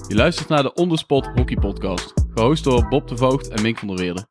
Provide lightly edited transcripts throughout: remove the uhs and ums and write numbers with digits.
Je luistert naar de On The Spot Hockey Podcast, gehost door Bob de Voogd en Mink van der Weerde.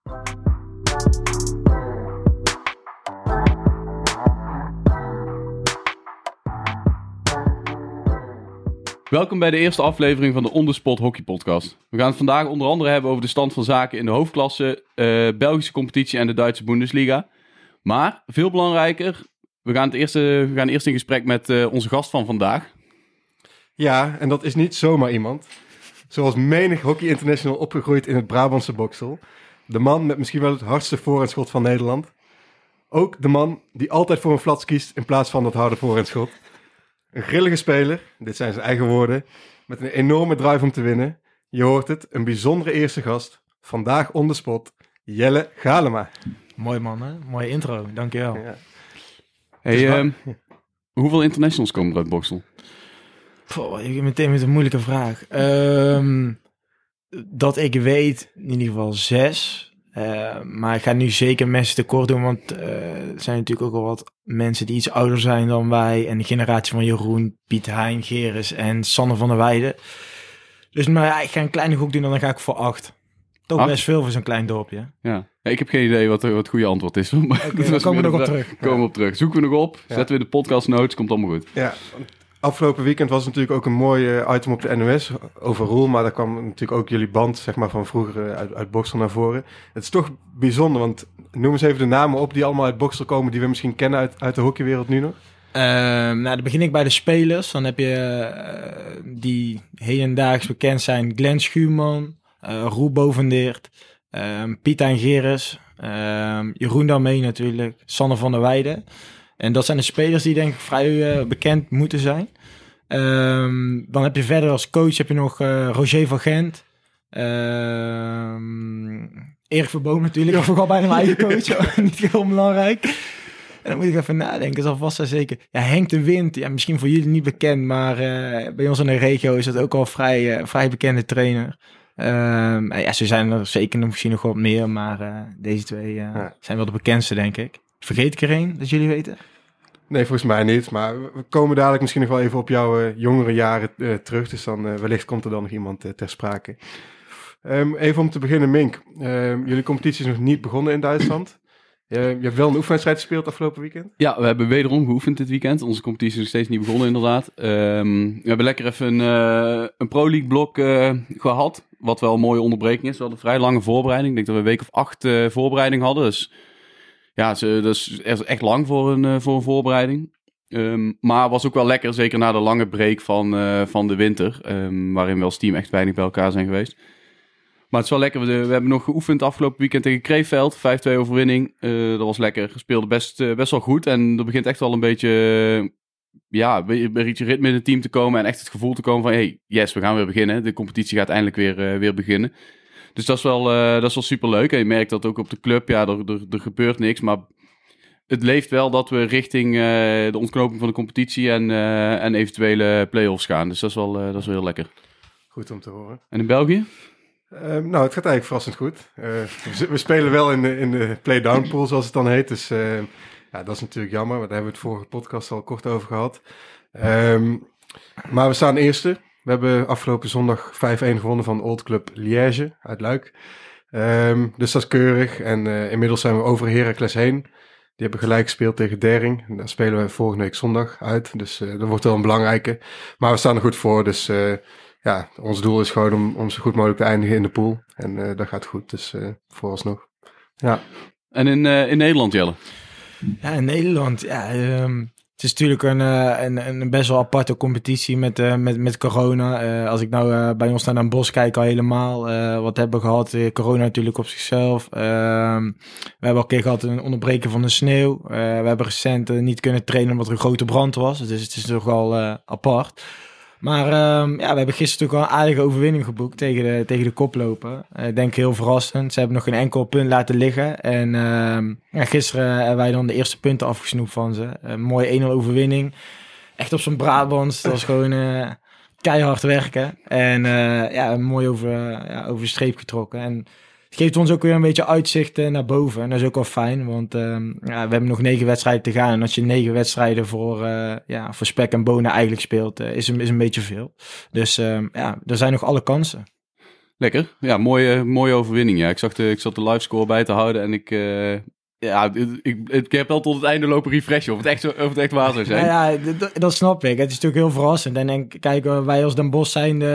Welkom bij de eerste aflevering van de On The Spot Hockey Podcast. We gaan het vandaag onder andere hebben over de stand van zaken in de hoofdklasse, Belgische competitie en de Duitse Bundesliga. Maar veel belangrijker, we gaan eerst in gesprek met onze gast van vandaag. Ja, en dat is niet zomaar iemand. Zoals menig Hockey International opgegroeid in het Brabantse Boksel. De man met misschien wel het hardste voorhandschot van Nederland. Ook de man die altijd voor een flats kiest in plaats van dat harde voorhandschot. Een grillige speler, dit zijn zijn eigen woorden, met een enorme drive om te winnen. Je hoort het, een bijzondere eerste gast. Vandaag on the spot, Jelle Galema. Mooi man, hè? Mooie intro, dankjewel. Ja. Hey, hoeveel internationals komen er uit Boksel? Ik meteen met een moeilijke vraag. Dat ik weet, in ieder geval 6. Maar ik ga nu zeker mensen tekort doen, want er zijn natuurlijk ook al wat mensen die iets ouder zijn dan wij. En de generatie van Jeroen, Piet Hein, Geris en Sanne van der Weijden. Dus maar ja, ik ga een kleine gok doen en dan ga ik voor 8. Toch 8? best veel voor zo'n klein dorpje. Ja, ik heb geen idee wat het goede antwoord is. Maar Daar komen we nog op terug. Komen we op terug. Zoeken we nog op, zetten we in de podcast notes, komt allemaal goed. Ja, afgelopen weekend was natuurlijk ook een mooi item op de NOS over Roel, maar daar kwam natuurlijk ook jullie band zeg maar, van vroeger uit Boksel naar voren. Het is toch bijzonder, want noem eens even de namen op die allemaal uit Boksel komen, die we misschien kennen uit de hockeywereld nu nog. Nou, dan begin ik bij de spelers. Dan heb je die hedendaags bekend zijn. Glenn Schuurman, Roel Bovendeert, Piet en Geris, Jeroen daarmee natuurlijk, Sanne van der Weijden. En dat zijn de spelers die denk ik vrij bekend moeten zijn. Dan heb je verder als coach heb je nog Roger van Gent. Erik Verboom natuurlijk. Ik vergat bijna mijn eigen coach. Niet heel belangrijk. En dan moet ik even nadenken. Zal vast en zeker. Ja, Henk de Wind. Ja, misschien voor jullie niet bekend. Maar bij ons in de regio is dat ook al vrij bekende trainer. Ja, ze zijn er zeker misschien nog wat meer. Maar deze twee zijn wel de bekendste, denk ik. Vergeet ik er een, dat jullie weten? Nee, volgens mij niet. Maar we komen dadelijk misschien nog wel even op jouw jongere jaren terug. Dus dan wellicht komt er dan nog iemand ter sprake. Even om te beginnen, Mink. Jullie competitie is nog niet begonnen in Duitsland. Je hebt wel een oefenwedstrijd gespeeld afgelopen weekend. Ja, we hebben wederom geoefend dit weekend. Onze competitie is nog steeds niet begonnen inderdaad. We hebben lekker even een Pro League blok gehad. Wat wel een mooie onderbreking is. We hadden een vrij lange voorbereiding. Ik denk dat we een week of 8 voorbereiding hadden. Dus ja, dat is echt lang voor een voorbereiding. Maar was ook wel lekker, zeker na de lange break van de winter. Waarin we als team echt weinig bij elkaar zijn geweest. Maar het is wel lekker. We hebben nog geoefend afgelopen weekend tegen Kreefveld. 5-2 overwinning. Dat was lekker. Gespeelde best wel goed. En er begint echt wel een beetje ritme in het team te komen. En echt het gevoel te komen van, hey, yes, we gaan weer beginnen. De competitie gaat eindelijk weer beginnen. Dus dat is wel superleuk. En je merkt dat ook op de club. Ja, er gebeurt niks. Maar het leeft wel dat we richting de ontknoping van de competitie en eventuele play-offs gaan. Dus dat is wel heel lekker. Goed om te horen. En in België? Nou, het gaat eigenlijk verrassend goed. We spelen wel in de play-down pool, zoals het dan heet. Dus ja, dat is natuurlijk jammer. Want daar hebben we het vorige podcast al kort over gehad. Maar we staan eerste. We hebben afgelopen zondag 5-1 gewonnen van Old Club Liège uit Luik. Dus dat is keurig. En inmiddels zijn we over Heracles heen. Die hebben gelijk gespeeld tegen Dering. En daar spelen we volgende week zondag uit. Dus dat wordt wel een belangrijke. Maar we staan er goed voor. Dus ja, ons doel is gewoon om zo goed mogelijk te eindigen in de pool. En dat gaat goed. Dus vooralsnog. Ja. En in Nederland, Jelle? Ja, in Nederland. Ja, het is natuurlijk een best wel aparte competitie met corona. Als ik nou bij ons naar Den Bosch kijk al helemaal. Wat hebben we gehad? Corona natuurlijk op zichzelf. We hebben al een keer gehad een onderbreken van de sneeuw. We hebben recent niet kunnen trainen omdat er een grote brand was. Dus het is toch wel apart. Maar ja, we hebben gisteren natuurlijk wel een aardige overwinning geboekt tegen de koploper. Ik denk heel verrassend. Ze hebben nog geen enkel punt laten liggen. En ja, gisteren hebben wij dan de eerste punten afgesnoept van ze. Een mooie 1-0 overwinning. Echt op zo'n Brabants. Dat was gewoon keihard werken. En ja, mooi over de streep getrokken. En geeft ons ook weer een beetje uitzicht naar boven. En dat is ook wel fijn, want we hebben nog 9 wedstrijden te gaan. En als je 9 wedstrijden voor spek en bonen eigenlijk speelt, is een beetje veel. Dus er zijn nog alle kansen. Lekker. Ja, mooie overwinning. Ja. Ik zat de livescore bij te houden en ik heb wel tot het einde lopen refreshen of het echt waar zou zijn. Ja, dat snap ik. Het is natuurlijk heel verrassend. En kijk, wij als Den Bosch zijnde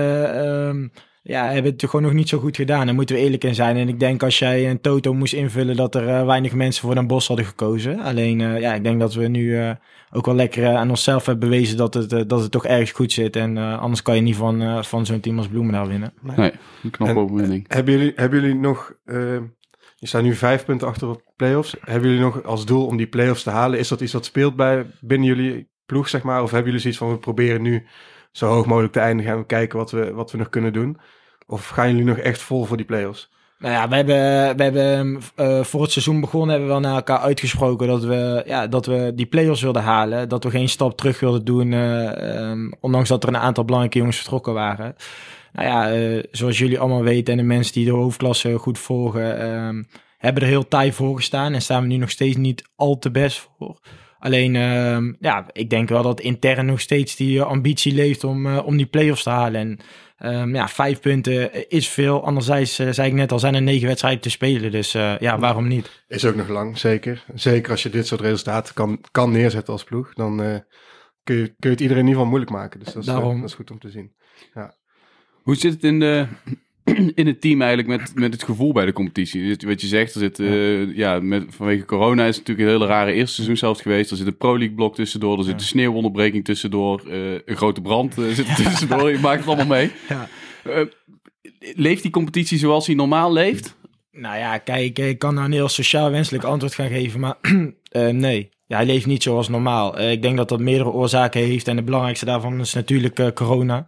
hebben het gewoon nog niet zo goed gedaan. Daar moeten we eerlijk in zijn. En ik denk als jij een toto moest invullen dat er weinig mensen voor Den Bosch hadden gekozen. Alleen, ik denk dat we nu ook wel lekker aan onszelf hebben bewezen dat het toch ergens goed zit. En anders kan je niet van zo'n team als Bloemendaal winnen. Nee, een knappe overwinning. Hebben jullie nog... je staat nu 5 punten achter op play-offs. Hebben jullie nog als doel om die play-offs te halen? Is dat iets wat speelt binnen jullie ploeg, zeg maar? Of hebben jullie zoiets van, we proberen nu zo hoog mogelijk te eindigen en we kijken wat we nog kunnen doen? Of gaan jullie nog echt vol voor die play-offs? Nou ja, we hebben voor het seizoen begonnen, hebben we wel naar elkaar uitgesproken dat we die play-offs wilden halen. Dat we geen stap terug wilden doen, ondanks dat er een aantal belangrijke jongens vertrokken waren. Nou ja, zoals jullie allemaal weten en de mensen die de hoofdklasse goed volgen, hebben er heel taai voor gestaan en staan we nu nog steeds niet al te best voor. Alleen, ik denk wel dat intern nog steeds die ambitie leeft om die play-offs te halen. En 5 punten is veel. Anderzijds, zei ik net al, zijn er 9 wedstrijden te spelen. Dus waarom niet? Is ook nog lang, zeker. Zeker als je dit soort resultaten kan neerzetten als ploeg. Dan kun je het iedereen in ieder geval moeilijk maken. Dus dat is goed om te zien. Ja. Hoe zit het in het team eigenlijk met het gevoel bij de competitie? Wat je zegt, er zit, vanwege corona is het natuurlijk een hele rare eerste seizoenshelft geweest. Er zit een Pro League blok tussendoor, er zit een sneeuwonderbreking tussendoor, een grote brand zit er tussendoor. Je maakt het allemaal mee. Ja. Leeft die competitie zoals die normaal leeft? Nou ja, kijk, ik kan nou een heel sociaal wenselijk antwoord gaan geven, maar nee. Ja, hij leeft niet zoals normaal. Ik denk dat dat meerdere oorzaken heeft en de belangrijkste daarvan is natuurlijk corona.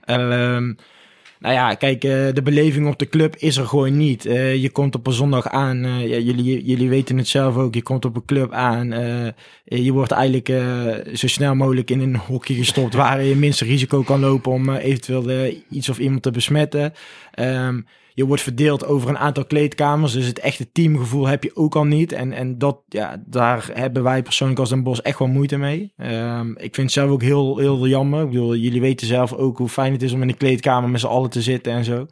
Kijk, de beleving op de club is er gewoon niet. Je komt op een zondag aan, jullie weten het zelf ook, je komt op een club aan. Je wordt eigenlijk zo snel mogelijk in een hokje gestopt waar je minste risico kan lopen om eventueel iets of iemand te besmetten. Je wordt verdeeld over een aantal kleedkamers, dus het echte teamgevoel heb je ook al niet. En dat, daar hebben wij persoonlijk als Den Bosch echt wel moeite mee. Ik vind het zelf ook heel, heel jammer. Ik bedoel, jullie weten zelf ook hoe fijn het is om in de kleedkamer met z'n allen te zitten en zo.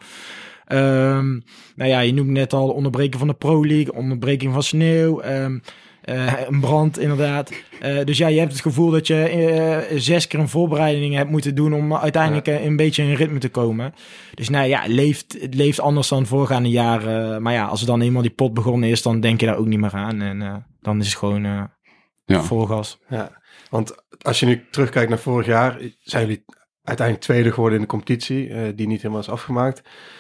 Je noemt net al onderbreken van de Pro League, onderbreking van sneeuw, een brand inderdaad. Dus je hebt het gevoel dat je 6 keer een voorbereiding hebt moeten doen om uiteindelijk een beetje in ritme te komen. Dus het leeft anders dan voorgaande jaren. Maar als er dan eenmaal die pot begonnen is, dan denk je daar ook niet meer aan. En dan is het gewoon vol gas. Ja, want als je nu terugkijkt naar vorig jaar, zijn jullie uiteindelijk tweede geworden in de competitie, die niet helemaal is afgemaakt.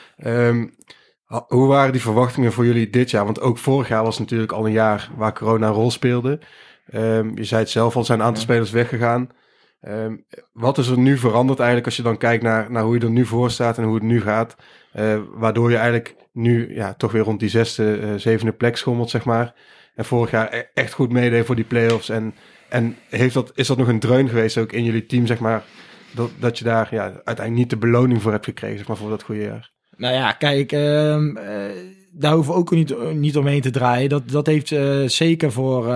Hoe waren die verwachtingen voor jullie dit jaar? Want ook vorig jaar was natuurlijk al een jaar waar corona een rol speelde. Je zei het zelf al, zijn een aantal spelers weggegaan. Wat is er nu veranderd eigenlijk als je dan kijkt naar hoe je er nu voor staat en hoe het nu gaat? Waardoor je eigenlijk nu toch weer rond die 6e, 7e plek schommelt, zeg maar. En vorig jaar echt goed meedeed voor die play-offs. En is dat nog een dreun geweest ook in jullie team, zeg maar, dat je daar uiteindelijk niet de beloning voor hebt gekregen, zeg maar, voor dat goede jaar? Nou ja, kijk, daar hoeven we ook niet omheen te draaien. Dat heeft zeker voor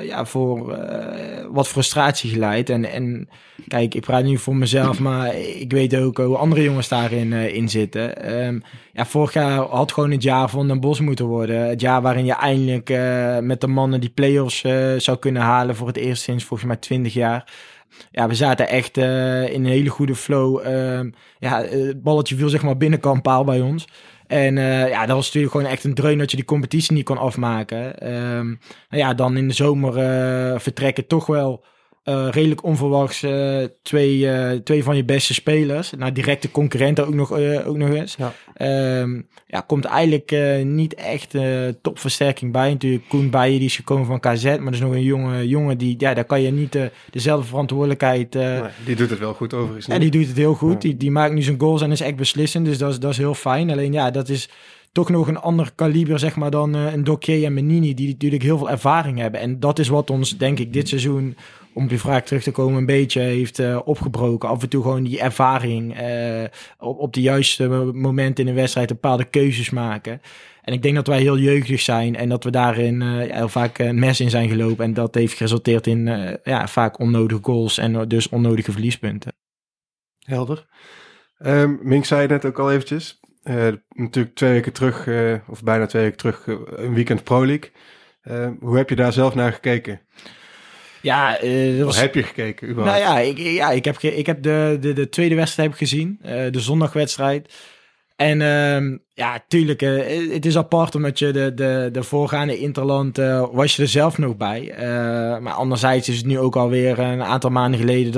wat frustratie geleid. En kijk, ik praat nu voor mezelf, maar ik weet ook hoe andere jongens daarin in zitten. Vorig jaar had gewoon het jaar van Den Bosch moeten worden. Het jaar waarin je eindelijk met de mannen die play-offs zou kunnen halen voor het eerst sinds volgens mij 20 jaar. Ja, we zaten echt in een hele goede flow. Het balletje viel zeg maar binnenkant paal bij ons. En dat was natuurlijk gewoon echt een dreun dat je die competitie niet kon afmaken. Dan in de zomer vertrekken toch wel redelijk onverwachts twee van je beste spelers. Nou, directe concurrenten ook nog eens. Ja. Komt eigenlijk niet echt topversterking bij. Natuurlijk Koen Bijen, die is gekomen van KZ. Maar er is nog een jongen die, daar kan je niet dezelfde verantwoordelijkheid... die doet het wel goed overigens. Ja, die doet het heel goed. Ja. Die maakt nu zijn goals en is echt beslissend. Dus dat is heel fijn. Alleen dat is toch nog een ander kaliber, zeg maar, dan een Dokier en Menini, die natuurlijk heel veel ervaring hebben. En dat is wat ons, denk ik, dit seizoen om op je vraag terug te komen, een beetje heeft opgebroken. Af en toe gewoon die ervaring op de juiste momenten in een wedstrijd een bepaalde keuzes maken. En ik denk dat wij heel jeugdig zijn en dat we daarin heel vaak een mes in zijn gelopen. En dat heeft geresulteerd in vaak onnodige goals en dus onnodige verliespunten. Helder. Mink zei het net ook al eventjes. Natuurlijk 2 weken terug, of bijna 2 weken terug, een weekend Pro League. Hoe heb je daar zelf naar gekeken? Ja, Of heb je gekeken überhaupt? Nou ja, ik heb de tweede wedstrijd heb ik gezien. De zondagwedstrijd. En tuurlijk, het is apart omdat je de voorgaande Interland was je er zelf nog bij. Maar anderzijds is het nu ook alweer een aantal maanden geleden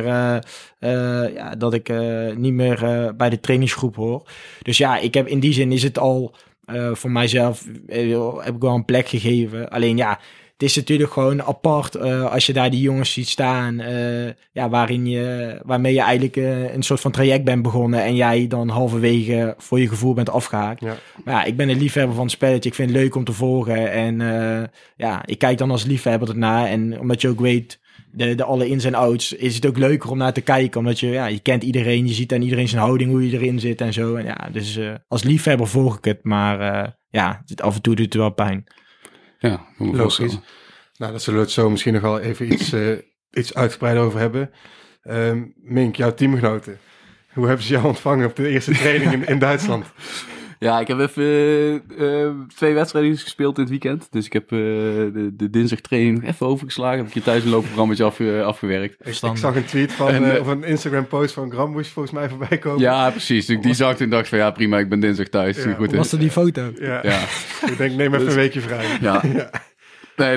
dat ik niet meer bij de trainingsgroep hoor. Dus ja, ik heb in die zin is het al voor mijzelf heb ik wel een plek gegeven. Alleen ja, het is natuurlijk gewoon apart als je daar die jongens ziet staan, waarmee je eigenlijk een soort van traject bent begonnen en jij dan halverwege voor je gevoel bent afgehaakt. Ja. Maar ja, ik ben een liefhebber van het spelletje. Ik vind het leuk om te volgen en ik kijk dan als liefhebber ernaar. En omdat je ook weet de alle ins en outs, is het ook leuker om naar te kijken, omdat je kent iedereen, je ziet aan iedereen zijn houding, hoe je erin zit en zo. En ja, dus als liefhebber volg ik het, maar af en toe doet het wel pijn. Ja, logisch. Nou, daar zullen we het zo misschien nog wel even iets uitgebreider over hebben. Mink, jouw teamgenoten. Hoe hebben ze jou ontvangen op de eerste training in Duitsland? Ja, ik heb even 2 wedstrijden gespeeld dit weekend. Dus ik heb de dinsdag training nog even overgeslagen. Heb ik hier thuis een loopprogrammetje afgewerkt. Ik zag een tweet of een Instagram post van Grambusch volgens mij voorbij komen. Ja, precies. Dus die zag toen dacht van ja, prima, ik ben dinsdag thuis. Ja, goed, was er die foto? Ja. Ik denk, neem even een weekje vrij. Ja. Nee,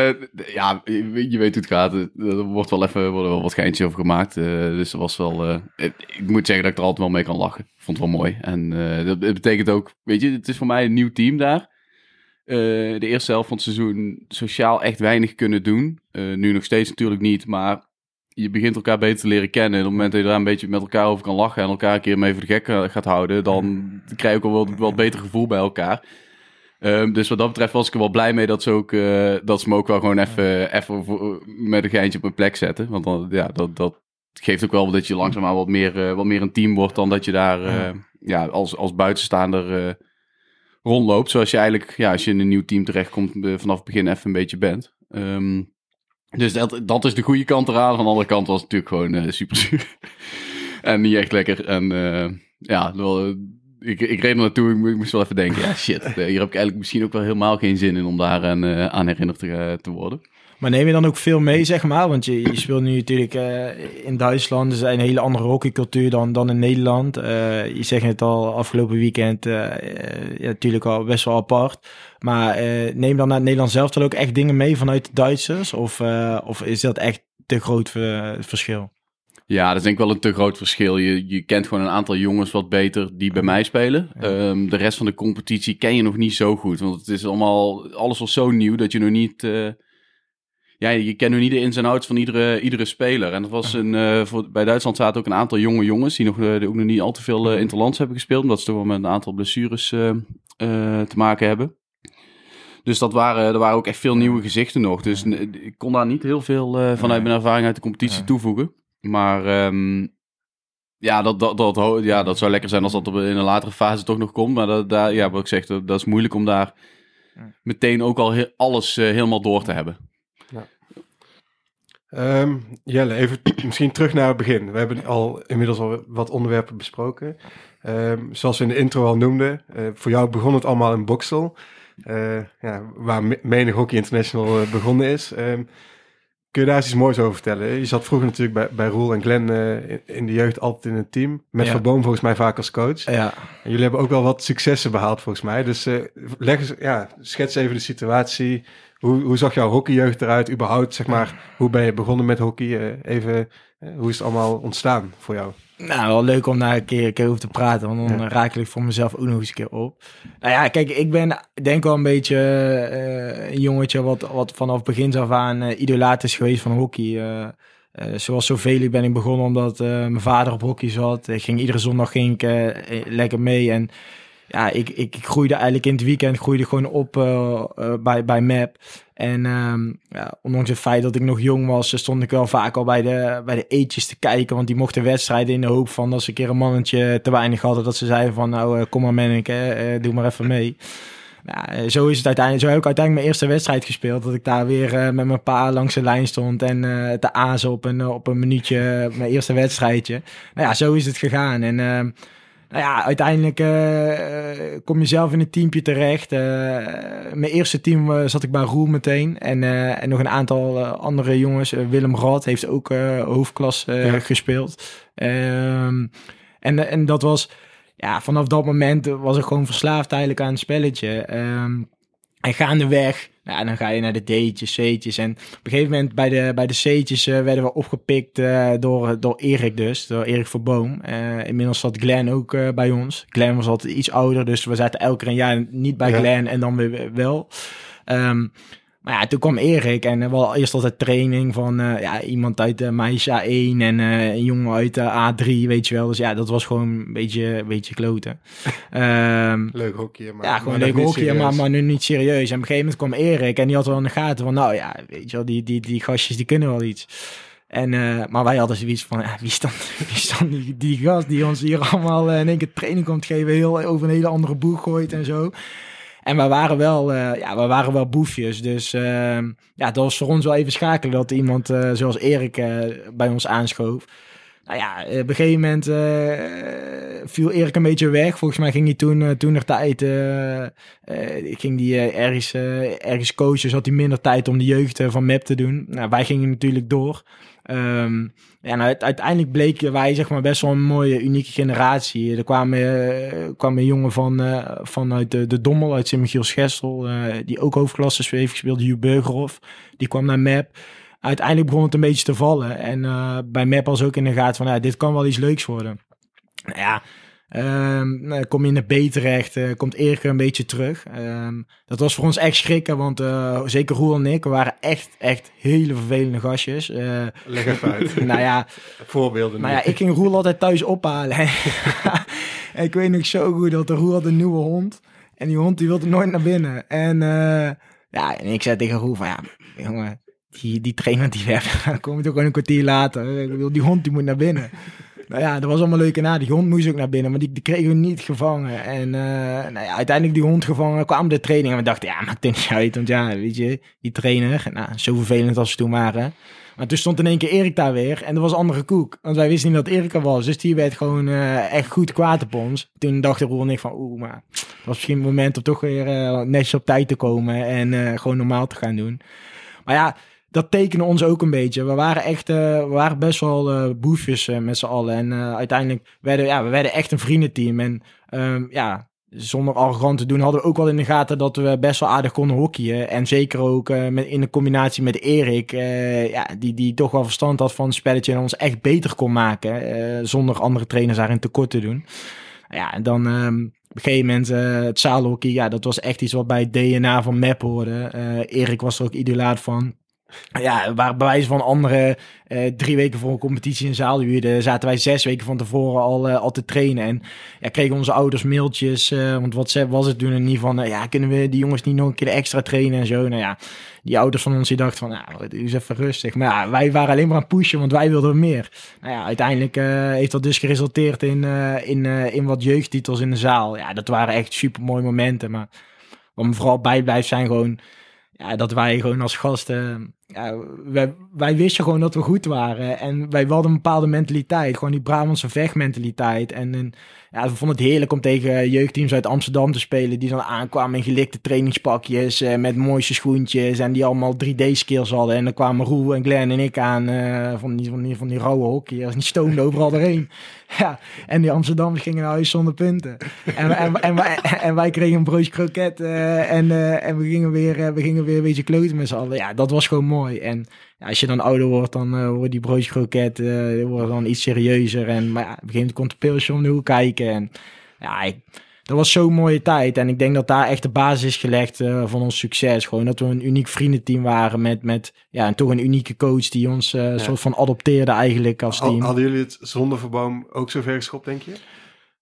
je weet hoe het gaat. Er worden wel wat geintjes over gemaakt. Dus dat was wel... ik moet zeggen dat ik er altijd wel mee kan lachen. Ik vond het wel mooi. En dat betekent ook... Weet je, het is voor mij een nieuw team daar. De eerste helft van het seizoen sociaal echt weinig kunnen doen. Nu nog steeds natuurlijk niet, maar je begint elkaar beter te leren kennen. En op het moment dat je daar een beetje met elkaar over kan lachen en elkaar een keer mee voor de gek gaat houden, dan krijg je ook wel een beter gevoel bij elkaar. Dus wat dat betreft was ik er wel blij mee dat ze me ook wel gewoon even met een geintje op mijn plek zetten. Want dan, dat geeft ook wel dat je langzaamaan wat meer een team wordt dan dat je daar als buitenstaander rondloopt. Zoals je eigenlijk, als je in een nieuw team terechtkomt, vanaf het begin even een beetje bent. Dus dat is de goede kant eraan. Van de andere kant was het natuurlijk gewoon super zuur. En niet echt lekker. En ik reed er naartoe, ik moest wel even denken, ja shit, hier heb ik eigenlijk misschien ook wel helemaal geen zin in om daar aan herinnerd te worden. Maar neem je dan ook veel mee, zeg maar? Want je speelt nu natuurlijk in Duitsland, dus een hele andere hockeycultuur dan in Nederland. Je zegt het al, afgelopen weekend, natuurlijk al best wel apart. Maar neem je dan naar het Nederlands zelf dan ook echt dingen mee vanuit de Duitsers? Of is dat echt te groot verschil? Ja, dat is denk ik wel een te groot verschil. Je kent gewoon een aantal jongens wat beter die bij mij spelen. Ja. De rest van de competitie ken je nog niet zo goed. Want het is alles was zo nieuw dat je nog niet... je kent nog niet de ins en outs van iedere speler. En dat was bij Duitsland zaten ook een aantal jonge jongens die ook nog niet al te veel interlands hebben gespeeld. Omdat ze toch wel met een aantal blessures te maken hebben. Dus er waren ook echt veel nieuwe gezichten nog. Dus ik kon daar niet heel veel vanuit mijn ervaring uit de competitie toevoegen. Maar dat zou lekker zijn als dat in een latere fase toch nog komt. Maar wat ik zeg, dat is moeilijk om daar meteen ook al alles helemaal door te hebben. Ja. Jelle, even misschien terug naar het begin. We hebben inmiddels al wat onderwerpen besproken. Zoals we in de intro al noemden, voor jou begon het allemaal in Boxel. Waar menig Hockey International begonnen is. Kun je daar eens iets moois over vertellen? Je zat vroeger natuurlijk bij Roel en Glenn in de jeugd altijd in een team. Met Van Boom volgens mij vaak als coach. Ja. En jullie hebben ook wel wat successen behaald volgens mij. Dus schets even de situatie. Hoe zag jouw hockeyjeugd eruit überhaupt? Zeg maar, hoe ben je begonnen met hockey? Hoe is het allemaal ontstaan voor jou? Nou, wel leuk om daar een keer over te praten, want dan raak ik voor mezelf ook nog eens een keer op. Nou ja, kijk, ik ben denk wel een beetje een jongetje wat vanaf begin af aan idolaat is geweest van hockey. Zoals zoveel ben ik begonnen omdat mijn vader op hockey zat. Iedere zondag ging ik lekker mee en ja, ik groeide eigenlijk in het weekend gewoon op bij MAP. En ondanks het feit dat ik nog jong was, stond ik wel vaak al bij de eetjes te kijken. Want die mochten wedstrijden in de hoop van dat ze een keer een mannetje te weinig hadden. Dat ze zeiden van, nou, kom maar manneke, doe maar even mee. Ja, zo is het uiteindelijk. Zo heb ik uiteindelijk mijn eerste wedstrijd gespeeld. Dat ik daar weer met mijn pa langs de lijn stond en te azen op een minuutje mijn eerste wedstrijdje. Nou ja, zo is het gegaan. En nou ja, uiteindelijk kom je zelf in een teampje terecht. Mijn eerste team zat ik bij Roel meteen. En nog een aantal andere jongens. Willem Rad heeft ook hoofdklas gespeeld. En dat was... Ja, vanaf dat moment was ik gewoon verslaafd eigenlijk aan het spelletje. En gaandeweg, nou, dan ga je naar de D'tjes, C'tjes. En op een gegeven moment bij de C'tjes werden we opgepikt door Erik dus. Door Erik Verboom. Inmiddels zat Glenn ook bij ons. Glenn was altijd iets ouder, dus we zaten elke keer een jaar niet bij Glenn en dan weer wel. Maar ja, toen kwam Erik en wel eerst altijd training van iemand uit de meisje A1 en een jongen uit de A3, weet je wel. Dus ja, dat was gewoon een beetje kloten. Leuk hockey, maar... Ja, gewoon leuk hockey, maar nu niet serieus. En op een gegeven moment kwam Erik en die had wel in de gaten van, nou ja, weet je wel, die gastjes die kunnen wel iets. En, maar wij hadden zoiets van, wie is dan die gast die ons hier allemaal in één keer training komt geven, heel over een hele andere boeg gooit en zo. En we waren wel boefjes. Dus dat was voor ons wel even schakelen dat iemand zoals Erik bij ons aanschoof. Nou ja, op een gegeven moment viel Erik een beetje weg. Volgens mij ging hij toen nog tijd... ging hij ergens coachen, dus had hij minder tijd om de jeugd van MAP te doen. Nou, wij gingen natuurlijk door. Uiteindelijk bleken wij zeg maar best wel een mooie, unieke generatie. Er kwam een jongen vanuit de Dommel, uit Sint-Michiels-Gestel, die ook hoofdklasse heeft gespeeld, Hugh Burgerhoff. Die kwam naar MAP. Uiteindelijk begon het een beetje te vallen. En bij MAP was ook in de gaten van, dit kan wel iets leuks worden. Nou ja, kom je in de B terecht, komt Erik een beetje terug. Dat was voor ons echt schrikken, want zeker Roel en ik, we waren echt hele vervelende gastjes. Leg even uit. Nou ja, voorbeelden. Nou ja, ik ging Roel altijd thuis ophalen. En ik weet nog zo goed dat Roel had een nieuwe hond. En die hond die wilde nooit naar binnen. En en ik zei tegen Roel van, jongen, die trainer die we hebben, dan kom je toch gewoon een kwartier later. Die hond die moet naar binnen. Nou ja, dat was allemaal leuk en aardig. Die hond moest ook naar binnen, maar die kregen we niet gevangen. En uiteindelijk die hond gevangen, kwam de training. En we dachten, maakt het niet uit. Want weet je, die trainer, zo vervelend als ze toen waren. Maar toen stond in één keer Erik daar weer. En er was andere koek. Want wij wisten niet dat Erik er was. Dus die werd gewoon echt goed kwaad op ons. Toen dachten Roel en ik van, maar het was misschien een moment om toch weer netjes op tijd te komen. En gewoon normaal te gaan doen. Maar ja, dat tekende ons ook een beetje. We waren best wel boefjes met z'n allen. En uiteindelijk werden we echt een vriendenteam. En zonder arrogant te doen, hadden we ook wel in de gaten dat we best wel aardig konden hockeyen. En zeker ook in de combinatie met Erik, die toch wel verstand had van het spelletje en ons echt beter kon maken. Zonder andere trainers daarin tekort te doen. Ja, en dan... op een gegeven moment, het zaalhockey, dat was echt iets wat bij het DNA van MAP hoorde. Erik was er ook idolaat van. Ja, waar bij wijze van andere 3 weken voor een competitie in zaal huurden, zaten wij 6 weken van tevoren al te trainen. En kregen onze ouders mailtjes, want WhatsApp was het toen niet van, kunnen we die jongens niet nog een keer extra trainen en zo. Nou ja, die ouders van ons die dachten van, doe eens even rustig. Maar wij waren alleen maar aan het pushen, want wij wilden meer. Nou ja, uiteindelijk heeft dat dus geresulteerd in wat jeugdtitels in de zaal. Ja, dat waren echt super mooie momenten, maar wat me vooral bijblijft zijn gewoon... Ja, dat wij gewoon als gasten... wij wisten gewoon dat we goed waren. En wij hadden een bepaalde mentaliteit. Gewoon die Brabantse vechtmentaliteit. En we vonden het heerlijk om tegen jeugdteams uit Amsterdam te spelen. Die dan aankwamen in gelikte trainingspakjes. Met mooiste schoentjes. En die allemaal 3D-skills hadden. En dan kwamen Roel en Glenn en ik aan. Van die rauwe hockeyers. Die stoomden overal doorheen. Ja, en die Amsterdammers gingen naar huis zonder punten. En wij kregen een broodje kroket. En we gingen weer een beetje kloten met z'n allen. Ja, dat was gewoon mooi. En als je dan ouder wordt, dan wordt die broodje kroket wordt dan iets serieuzer. Maar op een gegeven moment komt de pilsje om de hoek kijken. En dat was zo'n mooie tijd. En ik denk dat daar echt de basis is gelegd van ons succes. Gewoon dat we een uniek vriendenteam waren met en toch een unieke coach die ons soort van adopteerde eigenlijk als team. Hadden jullie het zonder Verboom ook zo ver geschopt, denk je?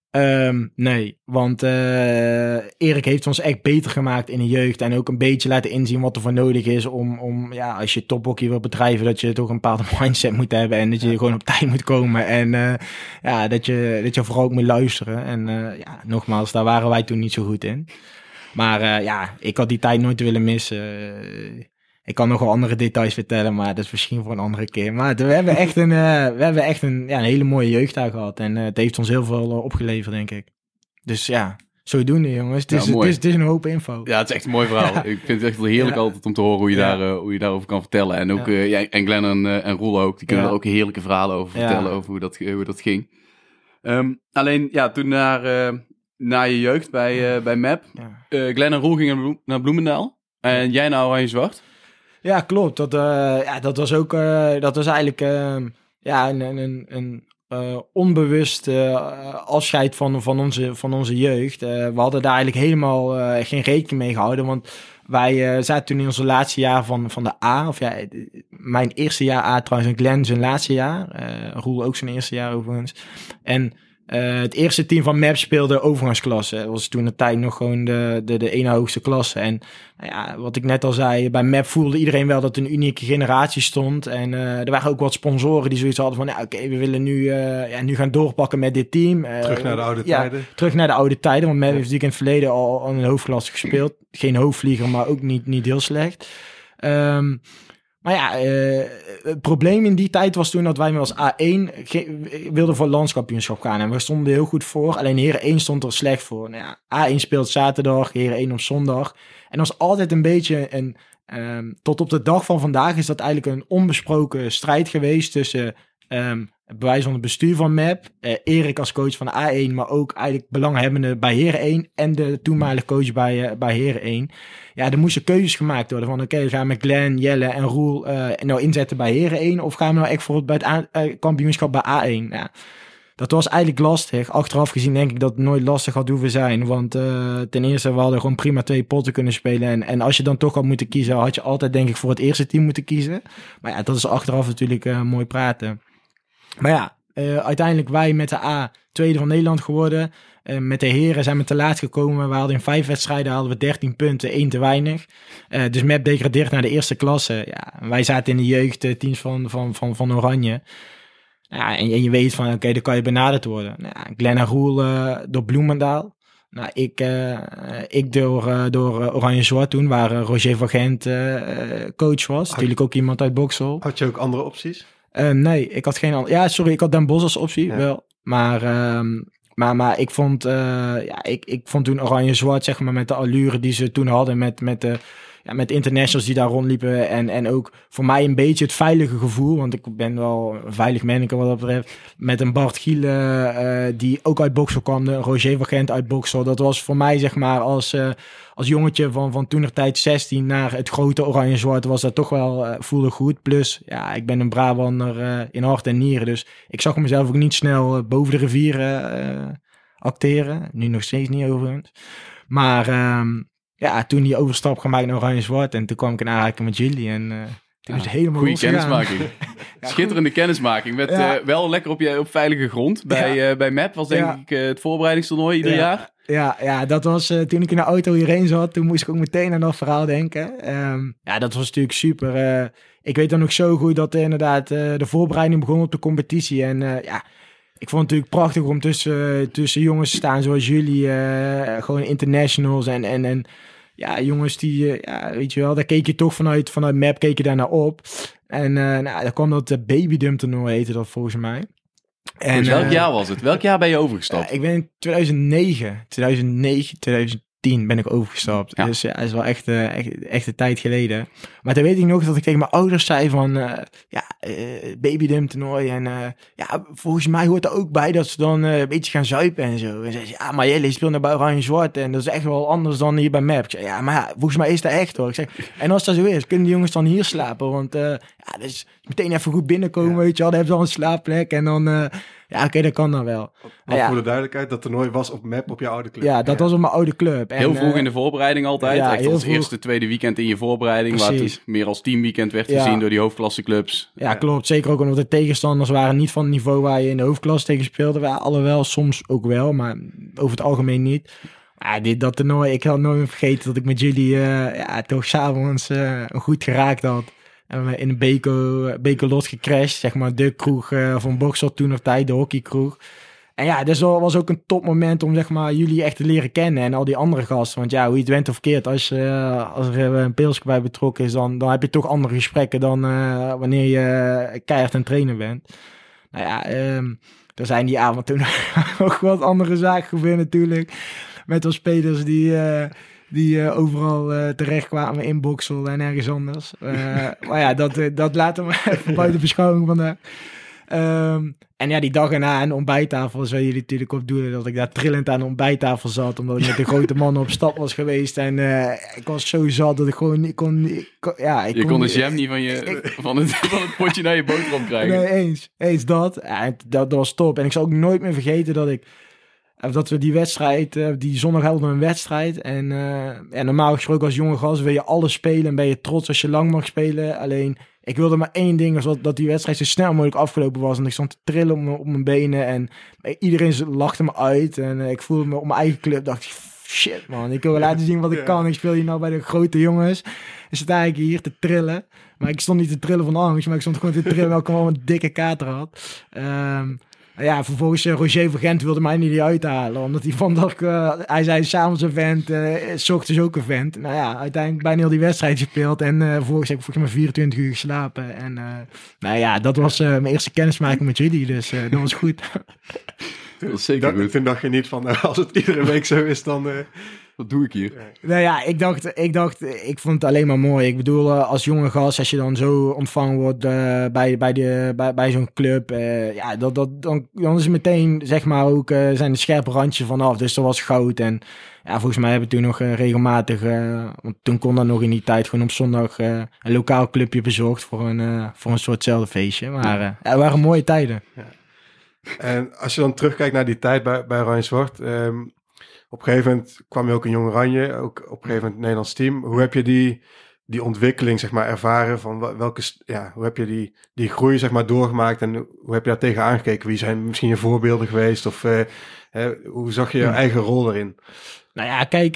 Nee, want Erik heeft ons echt beter gemaakt in de jeugd en ook een beetje laten inzien wat er voor nodig is om als je tophockey wil bedrijven, dat je toch een bepaalde mindset moet hebben en dat je gewoon op tijd moet komen en dat je vooral ook moet luisteren. En nogmaals, daar waren wij toen niet zo goed in. Maar ik had die tijd nooit willen missen. Ik kan nog wel andere details vertellen, maar dat is misschien voor een andere keer. Maar we hebben echt een hele mooie jeugd daar gehad. En het heeft ons heel veel opgeleverd, denk ik. Dus ja, zodoende jongens. Het is een hoop info. Ja, het is echt een mooi verhaal. Ik vind het echt wel heerlijk altijd om te horen hoe je daarover kan vertellen. En ook en Glenn en Roel ook. Die kunnen er ook heerlijke verhalen over vertellen, over hoe dat ging. Alleen, toen na je jeugd bij MAP. Ja. Glenn en Roel gingen naar Bloemendaal. En jij naar Oranje-Zwart. Ja, klopt. Dat was ook dat was eigenlijk een onbewust afscheid van onze jeugd. We hadden daar eigenlijk helemaal geen rekening mee gehouden, want wij zaten toen in ons laatste jaar van de A. Of mijn eerste jaar A trouwens, en Glenn zijn laatste jaar. Roel ook zijn eerste jaar overigens. En het eerste team van MAP speelde overgangsklasse. Dat was toen de tijd nog gewoon de ene hoogste klasse. En wat ik net al zei, bij MAP voelde iedereen wel dat een unieke generatie stond. En er waren ook wat sponsoren die zoiets hadden van, we willen nu gaan doorpakken met dit team. Terug naar de oude tijden. Terug naar de oude tijden, want MAP heeft natuurlijk in het verleden al in de hoofdklasse gespeeld. Geen hoofdvlieger, maar ook niet heel slecht. Maar het probleem in die tijd was toen dat wij met als A1 wilden voor landskampioenschap gaan. En we stonden heel goed voor, alleen Heren 1 stond er slecht voor. A1 speelt zaterdag, Heren 1 op zondag. En dat was altijd een beetje tot op de dag van vandaag is dat eigenlijk een onbesproken strijd geweest tussen het bewijs van het bestuur van MAP, Erik als coach van de A1, maar ook eigenlijk belanghebbenden bij Heren 1 en de toenmalige coach bij Heren 1. Ja, er moesten keuzes gemaakt worden van we gaan met Glenn, Jelle en Roel nou inzetten bij Heren 1 of gaan we nou echt voor bij het kampioenschap bij A1? Ja, dat was eigenlijk lastig. Achteraf gezien denk ik dat het nooit lastig had hoeven zijn, want ten eerste we hadden gewoon prima 2 potten kunnen spelen en als je dan toch had moeten kiezen, had je altijd denk ik voor het eerste team moeten kiezen. Maar ja, dat is achteraf natuurlijk mooi praten. Maar uiteindelijk wij met de A tweede van Nederland geworden. Met de heren zijn we te laat gekomen. We hadden in 5 wedstrijden hadden we 13 punten, 1 te weinig. Dus MAP degradeert naar de eerste klasse. Ja, wij zaten in de jeugdteams van Oranje. Ja, en je weet van, dan kan je benaderd worden. Glenn en Roel door Bloemendaal. Ik door Oranje-Zwart toen, waar Roger van Gent coach was. Natuurlijk ook iemand uit Boksel. Had je ook andere opties? Nee, ik had geen andere. Ja, sorry, ik had Den Bosch als optie, wel. Maar ik vond, ik vond toen Oranje-Zwart, zeg maar, met de allure die ze toen hadden, met internationals die daar rondliepen en ook voor mij een beetje het veilige gevoel, want ik ben wel een veilig manneke wat dat betreft, met een Bart Giele die ook uit Boksel kwam, de Roger van Gent uit Boksel. Dat was voor mij, zeg maar, als jongetje van toenertijd 16 naar het grote Oranje-Zwart was dat toch wel, voelde goed. Plus, ik ben een Brabander in hart en nieren, dus ik zag mezelf ook niet snel boven de rivieren acteren. Nu nog steeds niet overigens. Maar toen die overstap gemaakt naar Oranje-Zwart en toen kwam ik in aanraking met jullie en toen is het helemaal goede kennismaking. Schitterende kennismaking. Met wel lekker op veilige grond. Bij MAP was denk ik het voorbereidingstoernooi ieder jaar. Ja, dat was toen ik in de auto hierheen zat. Toen moest ik ook meteen aan dat verhaal denken. Dat was natuurlijk super. Ik weet dan nog zo goed dat inderdaad de voorbereiding begon op de competitie. En ik vond het natuurlijk prachtig om tussen jongens te staan zoals jullie. Gewoon internationals en jongens die, weet je wel, daar keek je toch vanuit MAP keek je daar naar op. En daar kwam dat babydump toernooi, heette dat volgens mij. En, dus welk jaar was het? Welk jaar ben je overgestapt? Ik ben in 2010 ben ik overgestapt. Ja. Dus het is wel echt een tijd geleden. Maar toen weet ik nog dat ik tegen mijn ouders zei van, babydump toernooi. En volgens mij hoort er ook bij dat ze dan een beetje gaan zuipen en zo. En zei ze, maar Jelle speelt naar bij Oranje-Zwart en dat is echt wel anders dan hier bij MAP. Ik zei, maar volgens mij is dat echt hoor. Ik zeg, en als dat zo is, kunnen die jongens dan hier slapen? Want dus meteen even goed binnenkomen, weet je wel. Dan hebben ze al een slaapplek en dan... oké, dat kan dan wel. Voor de duidelijkheid, dat toernooi was op map op je oude club. Ja, dat was op mijn oude club. En, heel vroeg in de voorbereiding altijd. Ja, echt als eerste, tweede weekend in je voorbereiding. Precies. Waar het dus meer als teamweekend werd gezien door die hoofdklasseclubs. Ja, klopt. Zeker ook omdat de tegenstanders waren niet van het niveau waar je in de hoofdklasse tegen speelde. Alhoewel, soms ook wel, maar over het algemeen niet. Dat toernooi, ik had nooit meer vergeten dat ik met jullie toch s'avonds goed geraakt had. En we in een Beco-lot gecrashed, zeg maar, de kroeg van Boksel toen nog tijd, de hockeykroeg. En ja, dus dat was ook een topmoment om, zeg maar, jullie echt te leren kennen en al die andere gasten. Want ja, hoe je het went of keert, als er een pilsje bij betrokken is, dan heb je toch andere gesprekken dan wanneer je keihard aan het trainen bent. Nou ja, er zijn die avond toen nog wat andere zaken gebeurd natuurlijk. Met wat spelers die overal terecht kwamen in Boksel en ergens anders. Maar ja, dat laten we even buiten beschouwing vandaag. En ja, die dag erna aan de ontbijttafel, zou jullie natuurlijk op doelen dat ik daar trillend aan de ontbijttafel zat, omdat ik met de grote mannen op stap was geweest. En ik was zo zat dat ik gewoon... Je kon de jam niet van het potje naar je boterham krijgen. Nee, eens dat. En dat was top. En ik zal ook nooit meer vergeten dat we die wedstrijd, die zondag hadden we een wedstrijd. En normaal gesproken als jonge gast wil je alles spelen en ben je trots als je lang mag spelen. Alleen, ik wilde maar één ding, dat die wedstrijd zo snel mogelijk afgelopen was. En ik stond te trillen op mijn benen en iedereen lachte me uit. En ik voelde me op mijn eigen club, dacht ik, shit man, ik wil laten zien wat ik kan. Ik speel hier nou bij de grote jongens. En zit eigenlijk hier te trillen. Maar ik stond niet te trillen van angst, maar ik stond gewoon te trillen omdat ik gewoon een dikke kater had. Ja, vervolgens Roger van Gent wilde mij niet uithalen, omdat hij vond dat hij zei 's avonds een vent, 's ochtends ook een vent. Nou ja, uiteindelijk bijna heel die wedstrijd gespeeld en vervolgens heb ik volgens mij 24 uur geslapen. En nou ja, dat was mijn eerste kennismaking met jullie, dus dat was goed. Dat is zeker goed. Toen dacht je niet van, als het iedere week zo is, dan... Wat doe ik hier? Nou ja, ik vond het alleen maar mooi. Ik bedoel, als jonge gast, als je dan zo ontvangen wordt bij zo'n club, dan is het meteen, zeg maar, ook zijn de scherpe randjes vanaf. Dus dat was goud. En ja, volgens mij hebben we toen nog regelmatig, want toen kon dat nog in die tijd, gewoon op zondag een lokaal clubje bezocht voor een soortzelfde feestje. Maar het waren mooie tijden. Ja. En als je dan terugkijkt naar die tijd bij Oranje Zwart, op een gegeven moment kwam je ook in Jong Oranje, ook op een gegeven moment het Nederlands team. Hoe heb je die ontwikkeling, zeg maar, ervaren? Van hoe heb je die groei, zeg maar, doorgemaakt en hoe heb je daar tegen aangekeken? Wie zijn misschien je voorbeelden geweest? Of hoe zag je je eigen rol erin? Nou ja, kijk,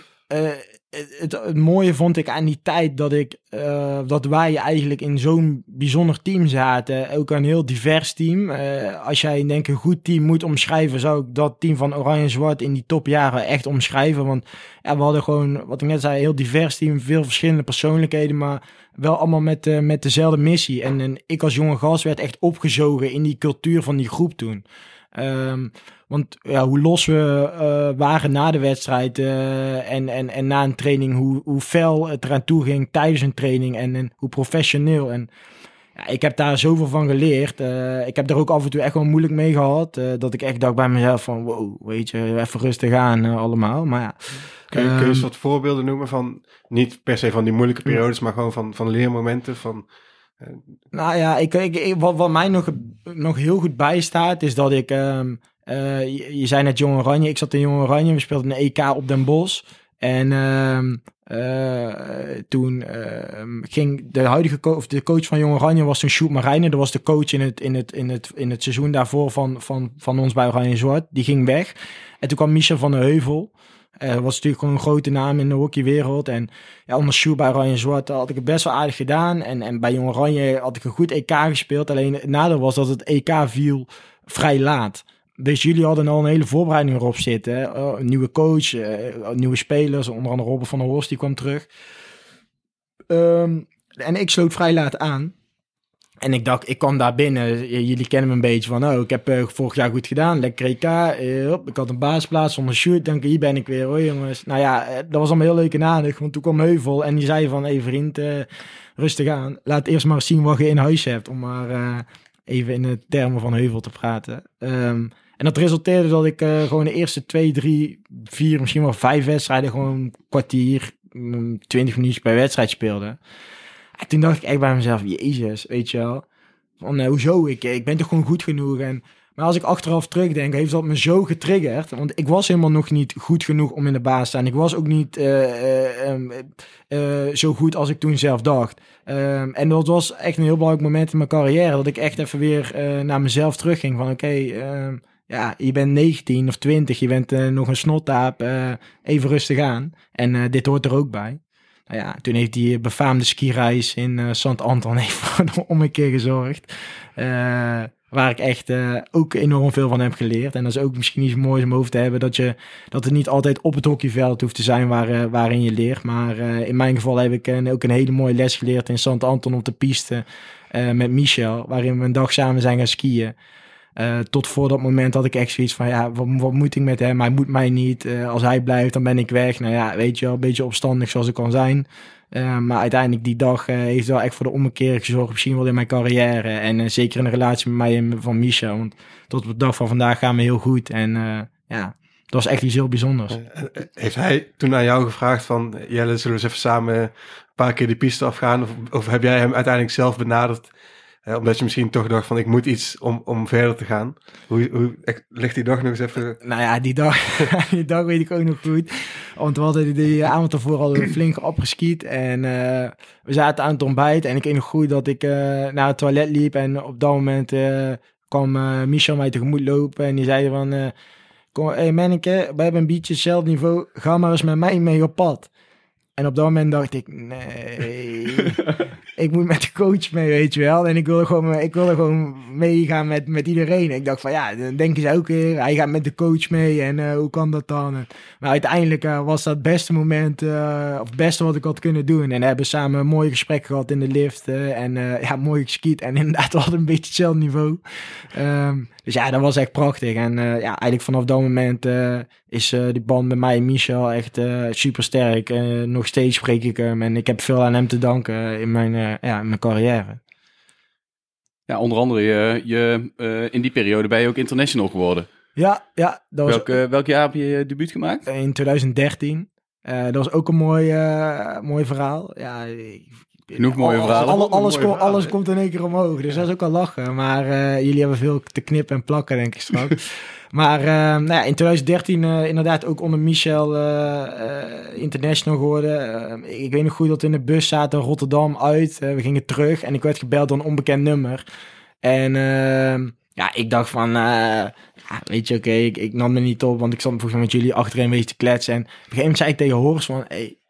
het mooie vond ik aan die tijd dat wij eigenlijk in zo'n bijzonder team zaten. Ook een heel divers team. Als jij denk ik een goed team moet omschrijven, zou ik dat team van Oranje Zwart in die topjaren echt omschrijven. Want we hadden gewoon, wat ik net zei, een heel divers team. Veel verschillende persoonlijkheden, maar wel allemaal met dezelfde missie. En ik als jonge gast werd echt opgezogen in die cultuur van die groep toen. Want ja, hoe los we waren na de wedstrijd en na een training, hoe fel het eraan toe ging tijdens een training en hoe professioneel. En ja, ik heb daar zoveel van geleerd. Ik heb daar ook af en toe echt wel moeilijk mee gehad. Dat ik echt dacht bij mezelf van, wow, weet je, even rustig aan allemaal. Maar ja. Kun je eens wat voorbeelden noemen van, niet per se van die moeilijke periodes, maar gewoon van leermomenten van... Nou ja, wat mij nog heel goed bijstaat, is dat ik... je zei net Jong Oranje, ik zat in Jong Oranje, we speelden een EK op Den Bosch. En toen ging de coach van Jong Oranje was toen Sjoerd Marijnen. Dat was de coach in het seizoen daarvoor van ons bij Oranje Zwart. Die ging weg. En toen kwam Michel van der Heuvel. Dat was natuurlijk gewoon een grote naam in de hockeywereld. En ja, onder Sjoerd bij Oranje Zwart had ik het best wel aardig gedaan. En bij Jong Oranje had ik een goed EK gespeeld. Alleen het nadeel was dat het EK viel vrij laat. Dus jullie hadden al een hele voorbereiding erop zitten. Een nieuwe coach, nieuwe spelers. Onder andere Robert van der Horst, die kwam terug. En ik sloot vrij laat aan. En ik dacht, ik kwam daar binnen. Jullie kennen me een beetje van, ik heb vorig jaar goed gedaan. Lekker EK. Ik had een basisplaats zonder shoot. Denk hier ben ik weer, hoor jongens. Nou ja, dat was allemaal heel leuk en aardig. Want toen kwam Heuvel en die zei van, hey vriend, rustig aan. Laat eerst maar zien wat je in huis hebt. Om maar even in de termen van Heuvel te praten. En dat resulteerde dat ik gewoon de eerste 2, 3, 4, misschien wel 5 wedstrijden gewoon een kwartier, 20 minuutjes per wedstrijd speelde. Toen dacht ik echt bij mezelf, jezus, weet je wel. Van, hoezo? Ik ben toch gewoon goed genoeg. Maar als ik achteraf terugdenk, heeft dat me zo getriggerd. Want ik was helemaal nog niet goed genoeg om in de baas te staan. Ik was ook niet zo goed als ik toen zelf dacht. En dat was echt een heel belangrijk moment in mijn carrière. Dat ik echt even weer naar mezelf terugging. Van oké, je bent 19 of 20. Je bent nog een snottaap. Even rustig aan. En dit hoort er ook bij. Nou ja, toen heeft die befaamde skireis in Sant Anton even om een keer gezorgd. Waar ik echt ook enorm veel van heb geleerd. En dat is ook misschien iets moois om over te hebben. Dat het niet altijd op het hockeyveld hoeft te zijn waarin je leert. Maar in mijn geval heb ik ook een hele mooie les geleerd in Sant Anton op de piste. Met Michel. Waarin we een dag samen zijn gaan skiën. Tot voor dat moment had ik echt zoiets van, ja, wat moet ik met hem? Hij moet mij niet. Als hij blijft, dan ben ik weg. Nou ja, weet je wel, een beetje opstandig zoals ik kan zijn. Maar uiteindelijk die dag heeft wel echt voor de ommekeer gezorgd. Misschien wel in mijn carrière. En zeker in de relatie met mij en van Michel. Want tot op de dag van vandaag gaan we heel goed. En dat was echt iets heel bijzonders. Heeft hij toen aan jou gevraagd van, Jelle, zullen we eens even samen een paar keer de piste afgaan? Of heb jij hem uiteindelijk zelf benaderd? Omdat je misschien toch dacht van, ik moet iets om verder te gaan. Ligt die dag nog eens even... Nou ja, die dag weet ik ook nog goed. Want we hadden die avond ervoor hadden we flink opgeskiet. En we zaten aan het ontbijt. En ik weet nog goed dat ik naar het toilet liep. En op dat moment kwam Michel mij tegemoet lopen. En die zei van... hey manneke, we hebben een beetje hetzelfde niveau. Ga maar eens met mij mee op pad. En op dat moment dacht ik, nee, ik moet met de coach mee, weet je wel. En ik wilde gewoon meegaan met iedereen. Ik dacht van, ja, dan denken ze ook weer, hij gaat met de coach mee en hoe kan dat dan? Maar uiteindelijk was dat het beste moment, of het beste wat ik had kunnen doen. En we hebben samen een mooi gesprek gehad in de lift en mooi geskiet. En inderdaad, we hadden een beetje hetzelfde niveau. Dus ja, dat was echt prachtig. En eigenlijk vanaf dat moment is die band met mij en Michel echt super sterk. Nog steeds spreek ik hem en ik heb veel aan hem te danken in mijn carrière. Ja, onder andere in die periode ben je ook international geworden. Ja, dat was... Welk jaar heb je je debuut gemaakt? In 2013. Dat was ook een mooi verhaal. Ja, genoeg mooie verhalen. Alles komt in één keer omhoog. Dus dat is ook al lachen. Maar jullie hebben veel te knippen en plakken, denk ik straks. Maar in 2013 inderdaad ook onder Michel international geworden. Ik weet nog goed dat we in de bus zaten Rotterdam uit. We gingen terug en ik werd gebeld door een onbekend nummer. En ik dacht van... weet je, oké, ik nam er niet op. Want ik zat volgens mij met jullie achterin een beetje te kletsen. En op een gegeven moment zei ik tegen Horst van...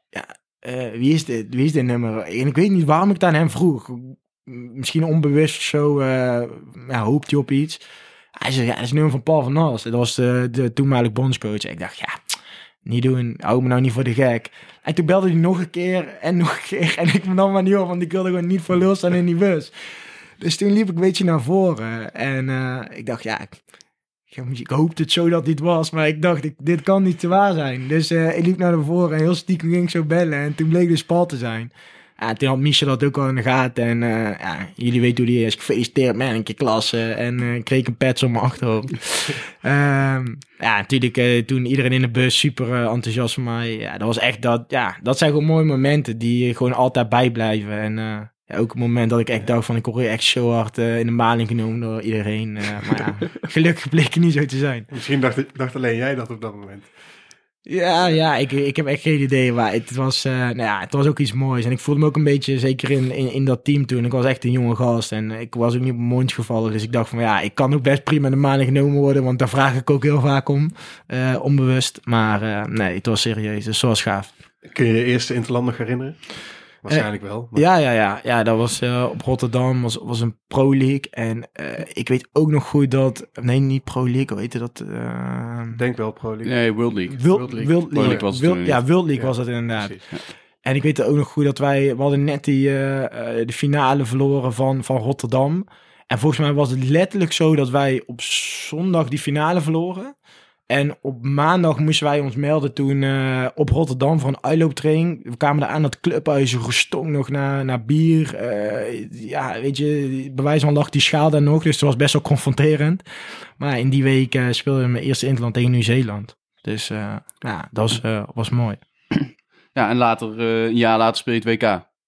wie is dit? Wie is dit nummer? En ik weet niet waarom ik het aan hem vroeg. Misschien onbewust of zo hoopt hij op iets. Hij zei, dat is het nummer van Paul van As. Dat was de toenmalige bondscoach. Ik dacht, niet doen. Hou me nou niet voor de gek. En toen belde hij nog een keer. En ik nam maar niet op, want ik wilde gewoon niet voor lul staan in die bus. Dus toen liep ik een beetje naar voren. En ik dacht, ik hoopte het zo dat dit was, maar ik dacht, dit kan niet te waar zijn. Dus ik liep naar voren en heel stiekem ging ik zo bellen. En toen bleek dus Paul te zijn. Toen had Michel dat ook al in de gaten. En jullie weten hoe die is. Gefeliciteerd, man, een keer klasse. En ik kreeg een pets op mijn achterhoofd. Natuurlijk toen iedereen in de bus super enthousiast voor mij. Ja, dat was echt dat zijn gewoon mooie momenten die gewoon altijd bijblijven. En ook een moment dat ik echt dacht van ik word echt zo hard in de maling genomen door iedereen. Maar gelukkig bleek het niet zo te zijn. Misschien dacht alleen jij dat op dat moment. Ja, ik heb echt geen idee. Maar het was ook iets moois. En ik voelde me ook een beetje, zeker in dat team toen. Ik was echt een jonge gast en ik was ook niet op mijn mondje gevallen. Dus ik dacht van ik kan ook best prima in de maling genomen worden. Want daar vraag ik ook heel vaak om. Onbewust. Maar nee, het was serieus. Dus zo was gaaf. Kun je je eerste interland nog herinneren? Waarschijnlijk wel. Maar... Ja, dat was op Rotterdam, was een Pro League. En ik weet ook nog goed dat... Nee, niet Pro League, hoe heette dat? Denk wel Pro League. Nee, World League. World League was het World League was het inderdaad. Precies, ja. En ik weet ook nog goed dat we hadden net de finale verloren van Rotterdam. En volgens mij was het letterlijk zo dat wij op zondag die finale verloren. En op maandag moesten wij ons melden toen op Rotterdam voor een uitlooptraining. We kwamen daar aan het clubhuis, gestonk nog naar bier. Weet je, bij wijze van lag die schaal daar nog. Dus het was best wel confronterend. Maar in die week speelde we mijn eerste interland tegen Nieuw-Zeeland. Dus dat was mooi. Ja, en een jaar later speel je het WK.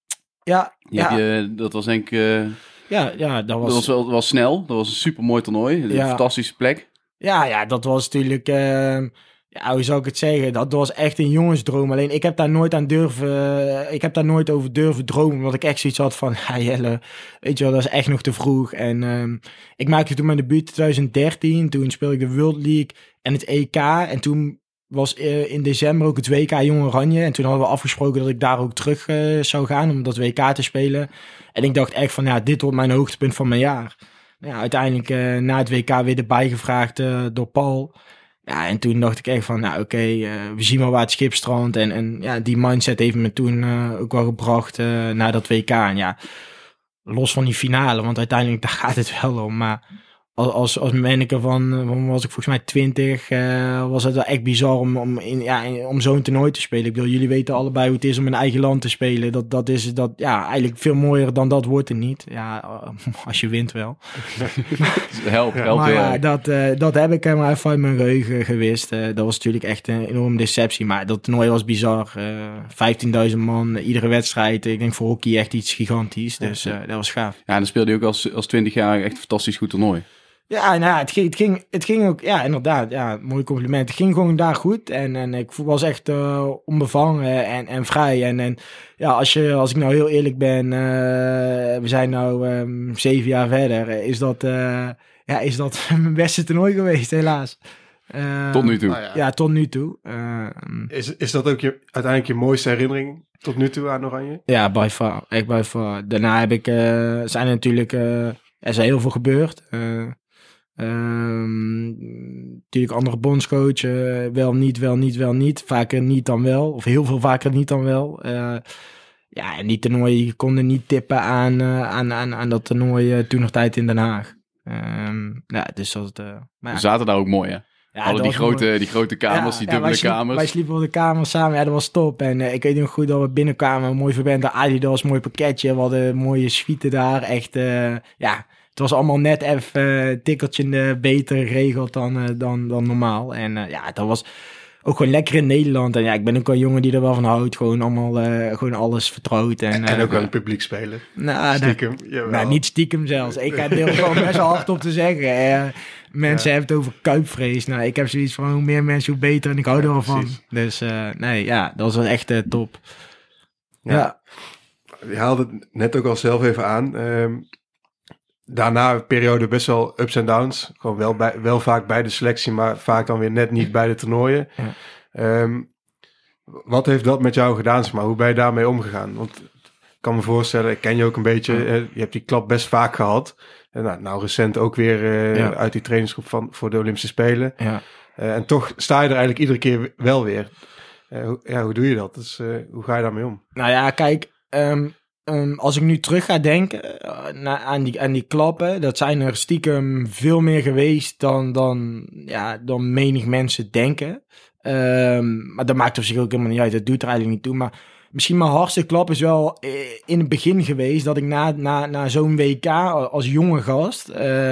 Dat was denk ik... dat Dat was wel snel. Dat was een supermooi toernooi. Een fantastische plek. Ja, dat was natuurlijk... hoe zou ik het zeggen? Dat was echt een jongensdroom. Alleen ik heb daar nooit over durven dromen. Omdat ik echt zoiets had van... Jelle, weet je wel, dat is echt nog te vroeg. En ik maakte toen mijn debuut in 2013. Toen speelde ik de World League en het EK. En toen was in december ook het WK Jong Oranje. En toen hadden we afgesproken dat ik daar ook terug zou gaan om dat WK te spelen. En ik dacht echt van, dit wordt mijn hoogtepunt van mijn jaar. Ja, uiteindelijk na het WK weer erbij gevraagd door Paul. Ja, en toen dacht ik echt van, we zien wel waar het schip strandt. En die mindset heeft me toen ook wel gebracht naar dat WK. En ja, los van die finale, want uiteindelijk daar gaat het wel om. Maar als manneke van was ik volgens mij 20, was het wel echt bizar om zo'n toernooi te spelen. Ik bedoel, jullie weten allebei hoe het is om in eigen land te spelen. Dat is eigenlijk veel mooier dan dat wordt er niet. Ja, als je wint wel. helpt maar heel ja, erg. dat heb ik helemaal even uit mijn geheugen gewist. Dat was natuurlijk echt een enorme deceptie. Maar dat toernooi was bizar. 15.000 man, iedere wedstrijd. Ik denk voor hockey echt iets gigantisch. Dus dat was gaaf. Ja, en dan speelde je ook als 20-jarige echt een fantastisch goed toernooi. Ja, het ging ook, ja, inderdaad, mooi compliment. Het ging gewoon daar goed en ik was echt onbevangen en vrij. En als ik nou heel eerlijk ben, we zijn nou 7 jaar verder, is dat mijn beste toernooi geweest, helaas. Tot nu toe. Ja, tot nu toe. Is dat ook uiteindelijk je mooiste herinnering tot nu toe aan Oranje? Ja, by far. Echt by far. Daarna heb ik, zijn er natuurlijk, er is heel veel gebeurd. Natuurlijk andere bondscoach, wel niet. Vaker niet dan wel. Of heel veel vaker niet dan wel. En die toernooien konden niet tippen aan dat toernooi toen nog tijd in Den Haag. Dus dat... We zaten daar ook mooi, hè? Ja, hadden die grote kamers, die dubbele kamers. Wij sliepen op de kamer samen, dat was top. En ik weet nog goed dat we binnenkwamen, een mooi verwende Adidas, mooi pakketje. We hadden een mooie suite daar, echt, het was allemaal net even een tikkeltje beter geregeld dan normaal. En dat was ook gewoon lekker in Nederland. En ik ben ook een jongen die er wel van houdt. Gewoon allemaal, gewoon alles vertrouwd. En ook wel een publiek spelen. Stiekem. Niet stiekem zelfs. Ik heb er gewoon best wel hard op te zeggen. Mensen hebben het over kuipvrees. Ik heb zoiets van hoe meer mensen, hoe beter. En ik hou er wel van. Dus dat was wel echt top. Ja. Je haalde het net ook al zelf even aan. Daarna een periode best wel ups en downs. Gewoon wel vaak bij de selectie, maar vaak dan weer net niet bij de toernooien. Ja. Wat heeft dat met jou gedaan? Zeg maar? Hoe ben je daarmee omgegaan? Want ik kan me voorstellen, ik ken je ook een beetje. Je hebt die klap best vaak gehad. En nou recent ook weer uit die trainingsgroep voor de Olympische Spelen. Ja. En toch sta je er eigenlijk iedere keer wel weer. Hoe doe je dat? Dus, hoe ga je daarmee om? Nou ja, kijk... als ik nu terug ga denken aan die klappen, dat zijn er stiekem veel meer geweest dan menig mensen denken. Maar dat maakt op zich ook helemaal niet uit, dat doet er eigenlijk niet toe. Maar misschien mijn hardste klap is wel in het begin geweest, dat ik na zo'n WK als jonge gast,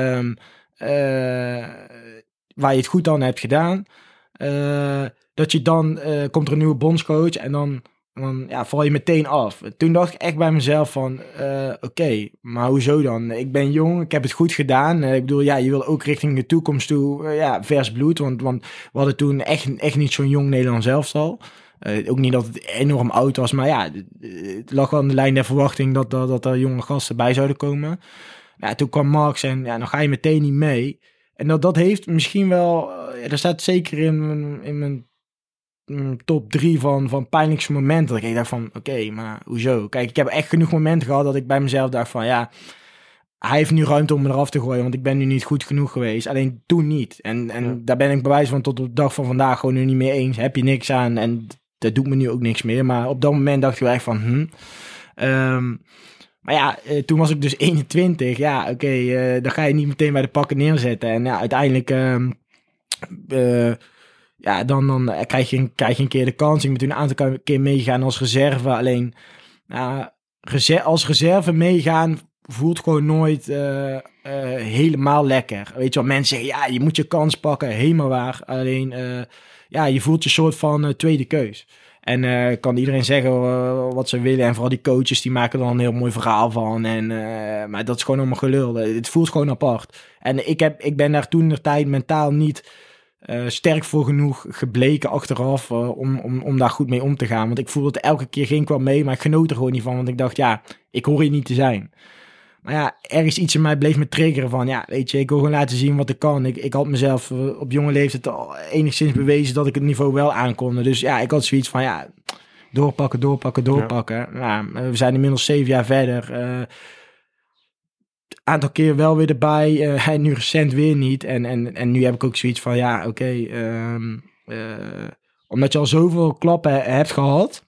waar je het goed aan hebt gedaan, dat je dan, komt er een nieuwe bondscoach en dan val je meteen af. Toen dacht ik echt bij mezelf van... Oké, maar hoezo dan? Ik ben jong, ik heb het goed gedaan. Ik bedoel, je wil ook richting de toekomst toe vers bloed. Want we hadden toen echt niet zo'n jong Nederlands elftal. Ook niet dat het enorm oud was. Maar het lag wel aan de lijn der verwachting dat er jonge gasten bij zouden komen. Toen kwam Max en dan ga je meteen niet mee. En dat heeft misschien wel... Er staat zeker in mijn top 3 van pijnlijkste momenten. Dat ik dacht van, oké, maar hoezo? Kijk, ik heb echt genoeg momenten gehad dat ik bij mezelf dacht van, hij heeft nu ruimte om me eraf te gooien, want ik ben nu niet goed genoeg geweest. Alleen toen niet. En daar ben ik bij wijze van tot op de dag van vandaag gewoon nu niet meer eens. Heb je niks aan en dat doet me nu ook niks meer. Maar op dat moment dacht ik wel echt van, Maar toen was ik dus 21. Dan ga je niet meteen bij de pakken neerzetten. En uiteindelijk... dan krijg je een keer de kans. Ik ben toen een aantal keer meegegaan als reserve. Alleen als reserve meegaan voelt gewoon nooit helemaal lekker. Weet je wel, mensen zeggen, je moet je kans pakken. Helemaal waar. Alleen, je voelt je soort van tweede keus. En kan iedereen zeggen wat ze willen. En vooral die coaches, die maken er dan een heel mooi verhaal van. Maar dat is gewoon allemaal gelul. Het voelt gewoon apart. En ik ben daar toen de tijd mentaal niet sterk voor genoeg gebleken achteraf om daar goed mee om te gaan. Want ik voelde het elke keer ging ik wel mee, maar ik genoot er gewoon niet van. Want ik dacht, ja, ik hoor hier niet te zijn. Maar ja, ergens iets in mij bleef me triggeren van, ja, weet je, ik wil gewoon laten zien wat ik kan. Ik had mezelf op jonge leeftijd al enigszins bewezen dat ik het niveau wel aankonde. Dus ja, ik had zoiets van, ja, doorpakken. Ja. Nou, we zijn inmiddels 7 jaar verder. Aantal keer wel weer erbij. Nu recent weer niet. En nu heb ik ook zoiets van, ja, oké. Omdat je al zoveel klappen hebt gehad,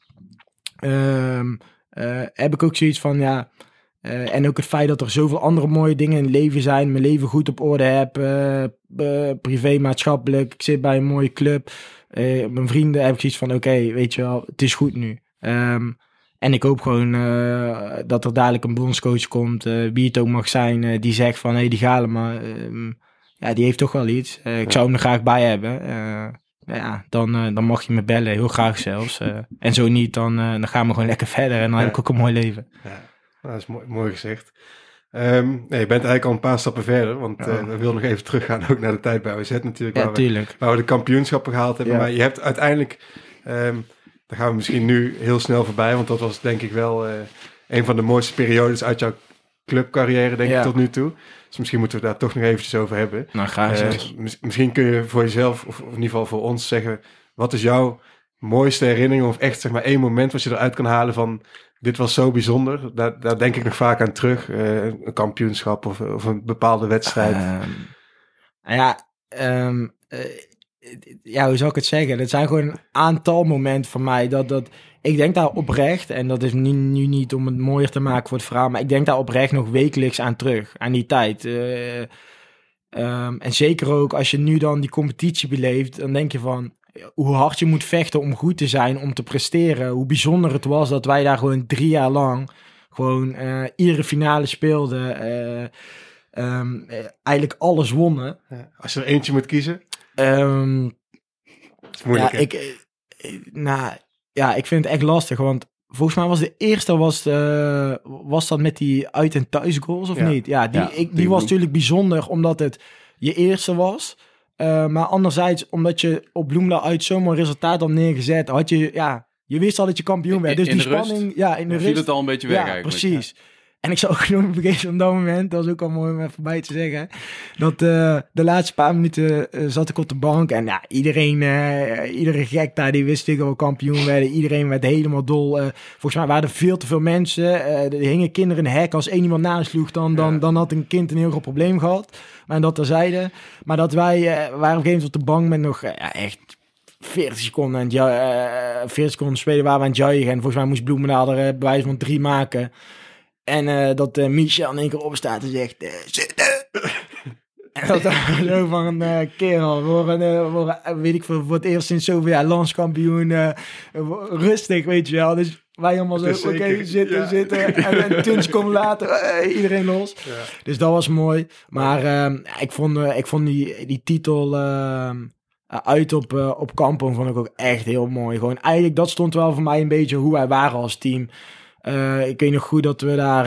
heb ik ook zoiets van, ja. En ook het feit dat er zoveel andere mooie dingen in het leven zijn. Mijn leven goed op orde heb. Privé, maatschappelijk. Ik zit bij een mooie club. Mijn vrienden heb ik zoiets van, oké, weet je wel, het is goed nu. En ik hoop gewoon dat er dadelijk een bondscoach komt, wie het ook mag zijn, die zegt van, die Galema, ja, die heeft toch wel iets. Ik zou hem er graag bij hebben. Ja, dan mag je me bellen, heel graag zelfs. En zo niet, dan gaan we gewoon lekker verder en dan heb ik ook een mooi leven. Ja, dat is mooi gezegd. Je bent eigenlijk al een paar stappen verder, want we willen nog even teruggaan ook naar de tijd bij OZ natuurlijk, waar we de kampioenschappen gehaald hebben. Ja. Maar je hebt uiteindelijk... daar gaan we misschien nu heel snel voorbij, want dat was denk ik wel een van de mooiste periodes uit jouw clubcarrière, denk ik, tot nu toe. Dus misschien moeten we daar toch nog eventjes over hebben. Nou, graag. Misschien kun je voor jezelf, of in ieder geval voor ons, zeggen, wat is jouw mooiste herinnering, of echt zeg maar 1 moment wat je eruit kan halen van, dit was zo bijzonder. Daar denk ik nog vaak aan terug. Een kampioenschap of een bepaalde wedstrijd. Hoe zou ik het zeggen? Dat zijn gewoon een aantal momenten van mij dat ik denk daar oprecht, en dat is nu niet om het mooier te maken voor het verhaal, maar ik denk daar oprecht nog wekelijks aan terug, aan die tijd. En zeker ook als je nu dan die competitie beleeft, dan denk je van, hoe hard je moet vechten om goed te zijn, om te presteren. Hoe bijzonder het was dat wij daar gewoon 3 jaar lang gewoon iedere finale speelden. Eigenlijk alles wonnen. Als je er eentje moet kiezen? Is moeilijk, ik vind het echt lastig, want volgens mij was de eerste was dat met die uit- en thuisgoals of niet? Ja, die was natuurlijk bijzonder omdat het je eerste was. Maar anderzijds, omdat je op Bloemendaal uit zo'n mooi resultaat had neergezet, had je, je wist al dat je kampioen werd. Dus die spanning, in de rust viel het al een beetje weg eigenlijk. Precies. Ja. En ik zou ook nog vergeten op dat moment, dat was ook al mooi om even bij te zeggen, dat de laatste paar minuten zat ik op de bank en iedere gek daar, die wist dat we kampioen werden. Iedereen werd helemaal dol. Volgens mij waren er veel te veel mensen. Er hingen kinderen in de hek. Als 1 iemand nasloeg, dan had een kind een heel groot probleem gehad. Maar dat terzijde. Maar dat wij waren op een gegeven moment op de bank met nog echt 40 seconden, 40 seconden spelen waar we aan het juichen. En volgens mij moest Bloemendaal er bij wijze van 3 maken. En dat Michel in één keer opstaat en zegt, zitten! En dat zo van een kerel, weet ik voor het eerst sinds zoveel jaar landskampioen, rustig, weet je wel. Dus wij allemaal zo, oké, zitten. En 20 seconden later, iedereen los. Ja. Dus dat was mooi. Maar ik vond die titel uit op Kampong vond ik ook echt heel mooi. Gewoon eigenlijk, dat stond wel voor mij een beetje hoe wij waren als team. Ik weet nog goed dat we daar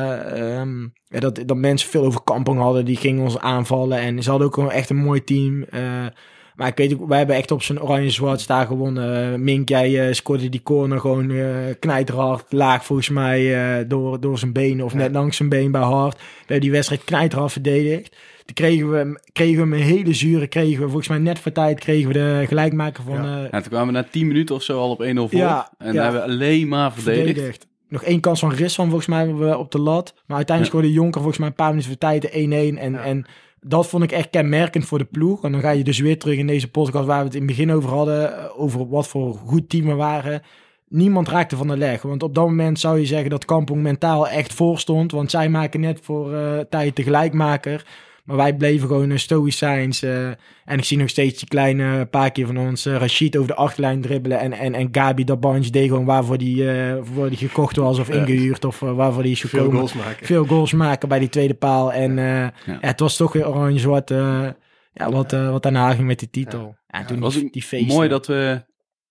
dat mensen veel over Kampong hadden, die gingen ons aanvallen en ze hadden ook gewoon echt een mooi team. Maar ik weet ook, wij hebben echt op zijn oranje-zwart staan gewonnen. Mink, jij scoorde die corner gewoon knijterhard, laag volgens mij door zijn been of net langs zijn been bij Hart. We hebben die wedstrijd knijterhard verdedigd. Toen kregen we een hele zure, volgens mij net voor tijd kregen we de gelijkmaker van... toen kwamen we na 10 minuten of zo al op 1-0 voor. En hebben we alleen maar verdedigd. Nog 1 kans van Risvan volgens mij op de lat. Maar uiteindelijk scoorde Jonker volgens mij een paar minuten voor tijd de 1-1. En dat vond ik echt kenmerkend voor de ploeg. En dan ga je dus weer terug in deze podcast waar we het in het begin over hadden. Over wat voor goed team we waren. Niemand raakte van de leg. Want op dat moment zou je zeggen dat Kampong mentaal echt voor stond. Want zij maken net voor tijd de gelijkmaker. Maar wij bleven gewoon stoïcijns. En ik zie nog steeds die kleine paakje van ons, Rashid, over de achterlijn dribbelen. En Gabi Dabanj deed gewoon waarvoor die gekocht was of ingehuurd. Of waarvoor die is gekomen. Veel goals maken bij die tweede paal. En het was toch weer oranje-zwart. Wat daarna ging met die titel. Ja, toen was die feesten. Mooi dat we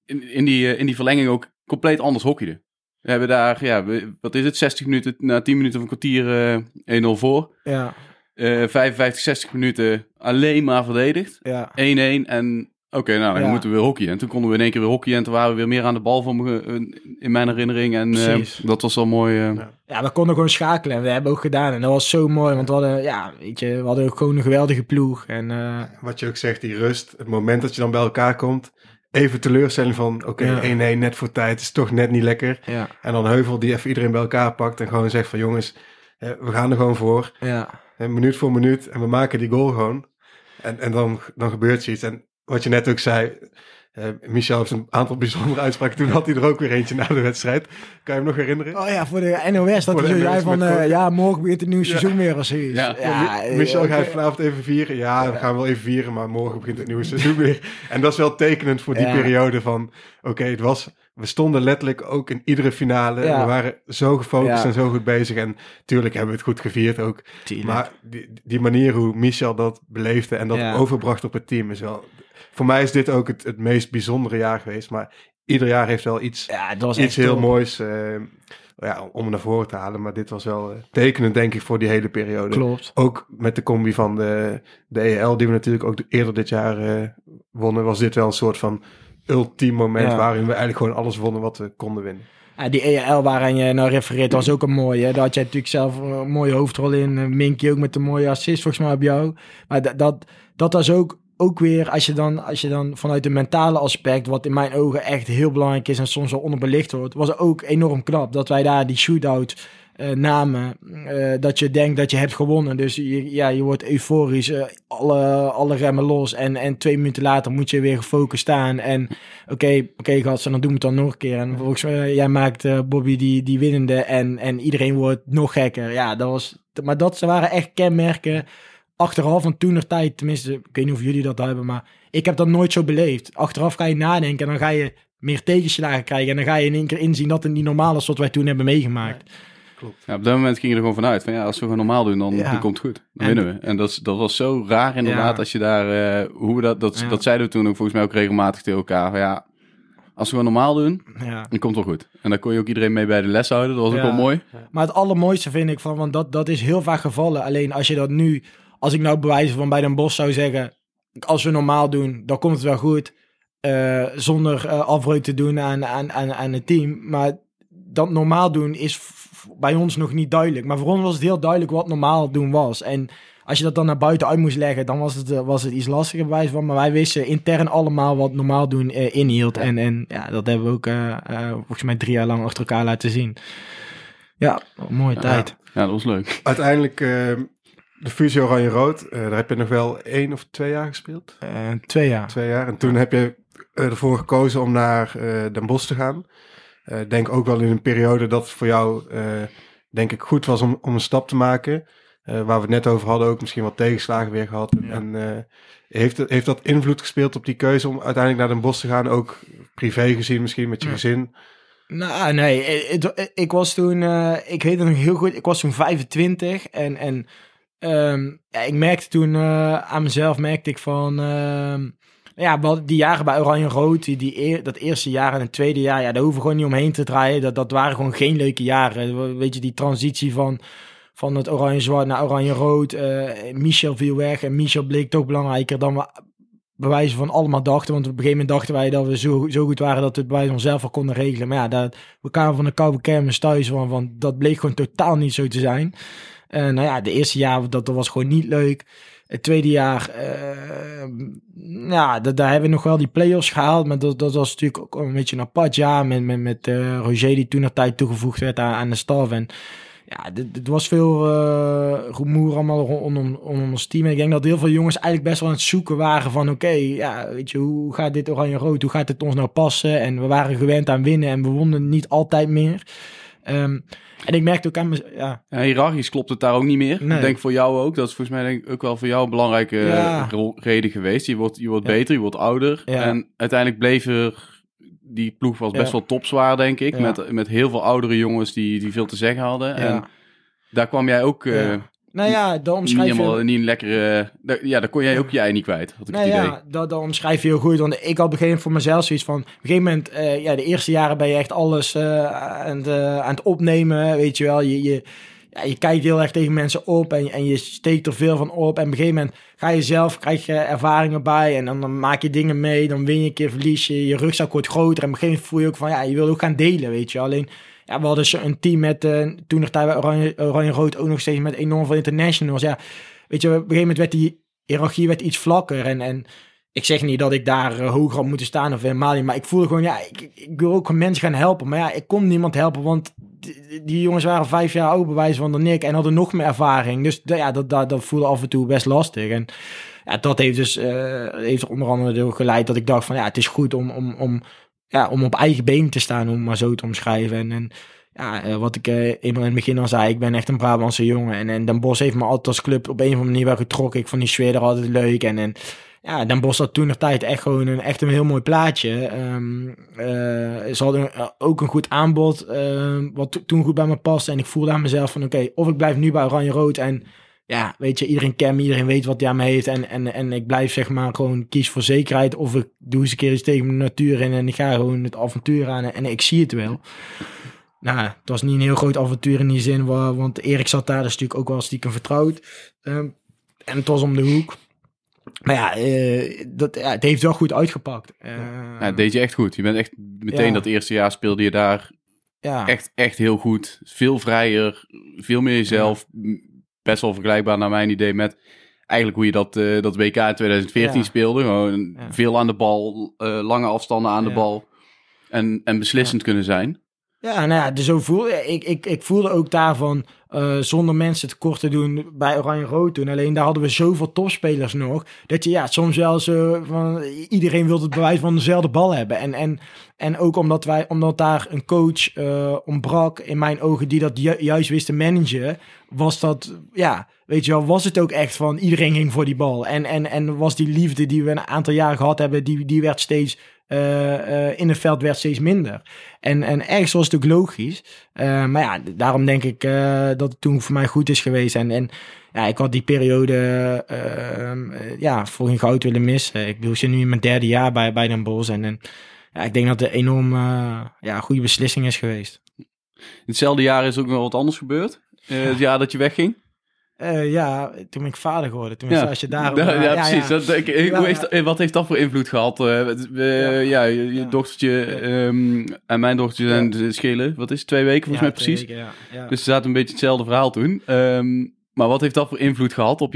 in die verlenging ook compleet anders hockeyden. We hebben daar, wat is het, 60 minuten, na 10 minuten of een kwartier 1-0 voor. Ja. 55, 60 minuten alleen maar verdedigd. Ja. 1-1 en dan moeten we weer hockeyen. En toen konden we in één keer weer hockeyen en toen waren we weer meer aan de bal in mijn herinnering. En dat was wel mooi. Ja, we konden gewoon schakelen en we hebben ook gedaan. En dat was zo mooi, want we hadden ook gewoon een geweldige ploeg. En, wat je ook zegt, die rust, het moment dat je dan bij elkaar komt, even teleurstelling van, 1-1 net voor tijd, is toch net niet lekker. Ja. En dan Heuvel die even iedereen bij elkaar pakt en gewoon zegt van jongens, we gaan er gewoon voor. Ja. Minuut voor minuut en we maken die goal gewoon. En dan gebeurt zoiets. En wat je net ook zei, Michel heeft een aantal bijzondere uitspraken. Toen had hij er ook weer eentje na de wedstrijd. Kan je hem nog herinneren? Oh ja, voor de NOS. Dat hij zo zei van, morgen begint het nieuwe seizoen weer of zoiets. Michel gaat vanavond even vieren. Ja, we gaan wel even vieren, maar morgen begint het nieuwe seizoen weer. En dat is wel tekenend voor die periode van, we stonden letterlijk ook in iedere finale. Ja. We waren zo gefocust en zo goed bezig. En tuurlijk hebben we het goed gevierd ook. Tuurlijk. Maar die manier hoe Michel dat beleefde en dat overbracht op het team is wel... Voor mij is dit ook het meest bijzondere jaar geweest. Maar ieder jaar heeft wel iets heel moois om naar voren te halen. Maar dit was wel tekenend, denk ik, voor die hele periode. Klopt. Ook met de combi van de EL, die we natuurlijk ook eerder dit jaar wonnen, was dit wel een soort van ultiem moment waarin we eigenlijk gewoon alles wonnen wat we konden winnen. Ja, die EL waaraan je nou refereert was ook een mooie. Daar had jij natuurlijk zelf een mooie hoofdrol in. Minky ook met een mooie assist volgens mij op jou. Maar dat was ook weer, als je dan vanuit een mentale aspect, wat in mijn ogen echt heel belangrijk is en soms wel onderbelicht wordt, was ook enorm knap dat wij daar die shootout namen. Dat je denkt dat je hebt gewonnen. Dus je wordt euforisch, alle remmen los en 2 minuten later moet je weer gefocust staan. En oké, gasten, dan doen we het dan nog een keer. En volgens mij, jij maakt Bobby die winnende en iedereen wordt nog gekker. Ja, dat waren echt kenmerken achteraf van toenertijd, tenminste, ik weet niet of jullie dat hebben, maar ik heb dat nooit zo beleefd. Achteraf ga je nadenken en dan ga je meer tegenslagen krijgen en dan ga je in één keer inzien dat het niet normaal is wat wij toen hebben meegemaakt. Ja, klopt. Ja, op dat moment ging je er gewoon vanuit van als we gewoon normaal doen, dan komt het goed. Dan winnen we. En dat was zo raar inderdaad als je daar, dat zeiden we toen ook volgens mij ook regelmatig tegen elkaar. Van, als we gewoon normaal doen, dan komt het wel goed. En dan kon je ook iedereen mee bij de les houden. Dat was ook wel mooi. Maar het allermooiste vind ik want dat is heel vaak gevallen. Alleen als je dat nu, als ik nou bewijzen van bij Den Bosch zou zeggen, als we normaal doen, dan komt het wel goed. Zonder afbreuk te doen aan het team. Maar dat normaal doen is bij ons nog niet duidelijk. Maar voor ons was het heel duidelijk wat normaal doen was. En als je dat dan naar buiten uit moest leggen, dan was het iets lastiger bewijs van. Maar wij wisten intern allemaal wat normaal doen inhield. En dat hebben we ook volgens mij 3 jaar lang achter elkaar laten zien. Ja, mooie tijd. Ja, dat was leuk. Uiteindelijk de fusie Oranje-Rood, daar heb je nog wel 1 of 2 jaar gespeeld? 2 jaar. 2 jaar. En toen heb je ervoor gekozen om naar Den Bosch te gaan. Denk ook wel in een periode dat voor jou, denk ik, goed was om een stap te maken. Waar we het net over hadden, ook misschien wat tegenslagen weer gehad. Ja. En heeft dat invloed gespeeld op die keuze om uiteindelijk naar Den Bosch te gaan? Ook privé gezien misschien, met je gezin? Nou, nee. Ik was toen, ik weet het nog heel goed, ik was toen 25 en ik merkte toen aan mezelf, van... die jaren bij Oranje-Rood, dat eerste jaar en het tweede jaar, daar hoeven we gewoon niet omheen te draaien. Dat waren gewoon geen leuke jaren. Weet je, die transitie van het Oranje-Zwart naar Oranje-Rood. Michel viel weg en Michel bleek toch belangrijker dan we bij wijze van allemaal dachten. Want op een gegeven moment dachten wij dat we zo goed waren dat we het bij onszelf wel konden regelen. Maar we kwamen van de koude kermis thuis, want dat bleek gewoon totaal niet zo te zijn. De eerste jaar, dat was gewoon niet leuk. Het tweede jaar, daar hebben we nog wel die play-offs gehaald. Maar dat was natuurlijk ook een beetje een apart jaar met Roger die toen naar tijd toegevoegd werd aan de staf. En het was veel rumoer allemaal rondom ons team. En ik denk dat heel veel jongens eigenlijk best wel aan het zoeken waren van weet je, hoe gaat dit Oranje-Rood? Hoe gaat het ons nou passen? En we waren gewend aan winnen en we wonnen niet altijd meer. En ik merkte ook aan me... hiërarchisch klopt het daar ook niet meer. Nee. Ik denk voor jou ook. Dat is volgens mij denk ik ook wel voor jou een belangrijke reden geweest. Je wordt beter, je wordt ouder. Ja. En uiteindelijk bleef die ploeg was best wel topzwaar, denk ik. Ja. Met heel veel oudere jongens die veel te zeggen hadden. Ja. En daar kwam jij ook Nou ja, dan omschrijf je... Niet een lekkere... daar kon jij ook je ei niet kwijt, had ik het idee. Ja, dat omschrijf je heel goed. Want ik had op een gegeven moment voor mezelf zoiets van... Op een gegeven moment, de eerste jaren ben je echt alles aan het opnemen, weet je wel. Je kijkt heel erg tegen mensen op en je steekt er veel van op. En op een gegeven moment krijg je ervaringen bij en dan maak je dingen mee. Dan win je een keer, verlies je, je rugzak wordt groter. En op een gegeven moment voel je ook van, je wil ook gaan delen, weet je. Alleen, we hadden een team met, toen nog tijd bij Oranje-Rood ook nog steeds met enorm veel internationals. Ja, weet je, op een gegeven moment werd die hiërarchie iets vlakker en ik zeg niet dat ik daar hoger had moeten staan of helemaal niet, maar ik voelde gewoon, ik wil ook mensen gaan helpen. Maar ik kon niemand helpen, want die jongens waren 5 jaar ouder bij wijze van dan ik en hadden nog meer ervaring. Dus dat voelde af en toe best lastig. En dat heeft dus heeft er onder andere door geleid dat ik dacht van, het is goed om op eigen benen te staan, om maar zo te omschrijven. En wat ik eenmaal in het begin al zei, ik ben echt een Brabantse jongen. En Den Bosch heeft me altijd als club op een of andere manier wel getrokken. Ik vond die sfeer er altijd leuk. En Den Bosch had toen nog tijd echt gewoon een heel mooi plaatje. Ze hadden ook een goed aanbod, wat toen goed bij me paste. En ik voelde aan mezelf van oké, of ik blijf nu bij Oranje-Rood en weet je, iedereen kent me, iedereen weet wat hij aan me heeft. En ik blijf zeg maar gewoon kies voor zekerheid. Of ik doe eens een keer iets tegen mijn natuur in en ik ga gewoon het avontuur aan en ik zie het wel. Nou, het was niet een heel groot avontuur in die zin, want Erik zat daar, dus natuurlijk ook wel stiekem vertrouwd. En het was om de hoek. Maar het heeft wel goed uitgepakt. Het deed je echt goed. Je bent echt meteen dat eerste jaar speelde je daar echt heel goed. Veel vrijer, veel meer jezelf. Best wel vergelijkbaar naar mijn idee met eigenlijk hoe je dat WK in 2014 speelde. Gewoon veel aan de bal, lange afstanden aan de bal en beslissend kunnen zijn. Ja, dus zo voelde ik voelde ook daarvan zonder mensen tekort te doen bij Oranje-Rood toen. Alleen daar hadden we zoveel topspelers nog, dat je soms wel zo van iedereen wilde het bewijs van dezelfde bal hebben. En ook omdat daar een coach ontbrak in mijn ogen die dat juist wist te managen, was dat, weet je wel, was het ook echt van iedereen ging voor die bal. En was die liefde die we een aantal jaren gehad hebben, die werd steeds in het veld werd steeds minder. En ergens was het ook logisch. Maar daarom denk ik dat het toen voor mij goed is geweest. En ik had die periode voor geen goud willen missen. Ik zit nu in mijn 3e jaar bij Den Bosch. En ik denk dat het een enorm goede beslissing is geweest. In hetzelfde jaar is ook nog wat anders gebeurd. Het jaar dat je wegging. Toen ben ik vader geworden. Tenminste, als je daar... precies. Wat heeft dat voor invloed gehad? Je dochtertje en mijn dochtertje zijn schelen. Wat is het, 2 weken volgens mij precies? Weken, ja. Dus ze zaten een beetje hetzelfde verhaal toen. Maar wat heeft dat voor invloed gehad op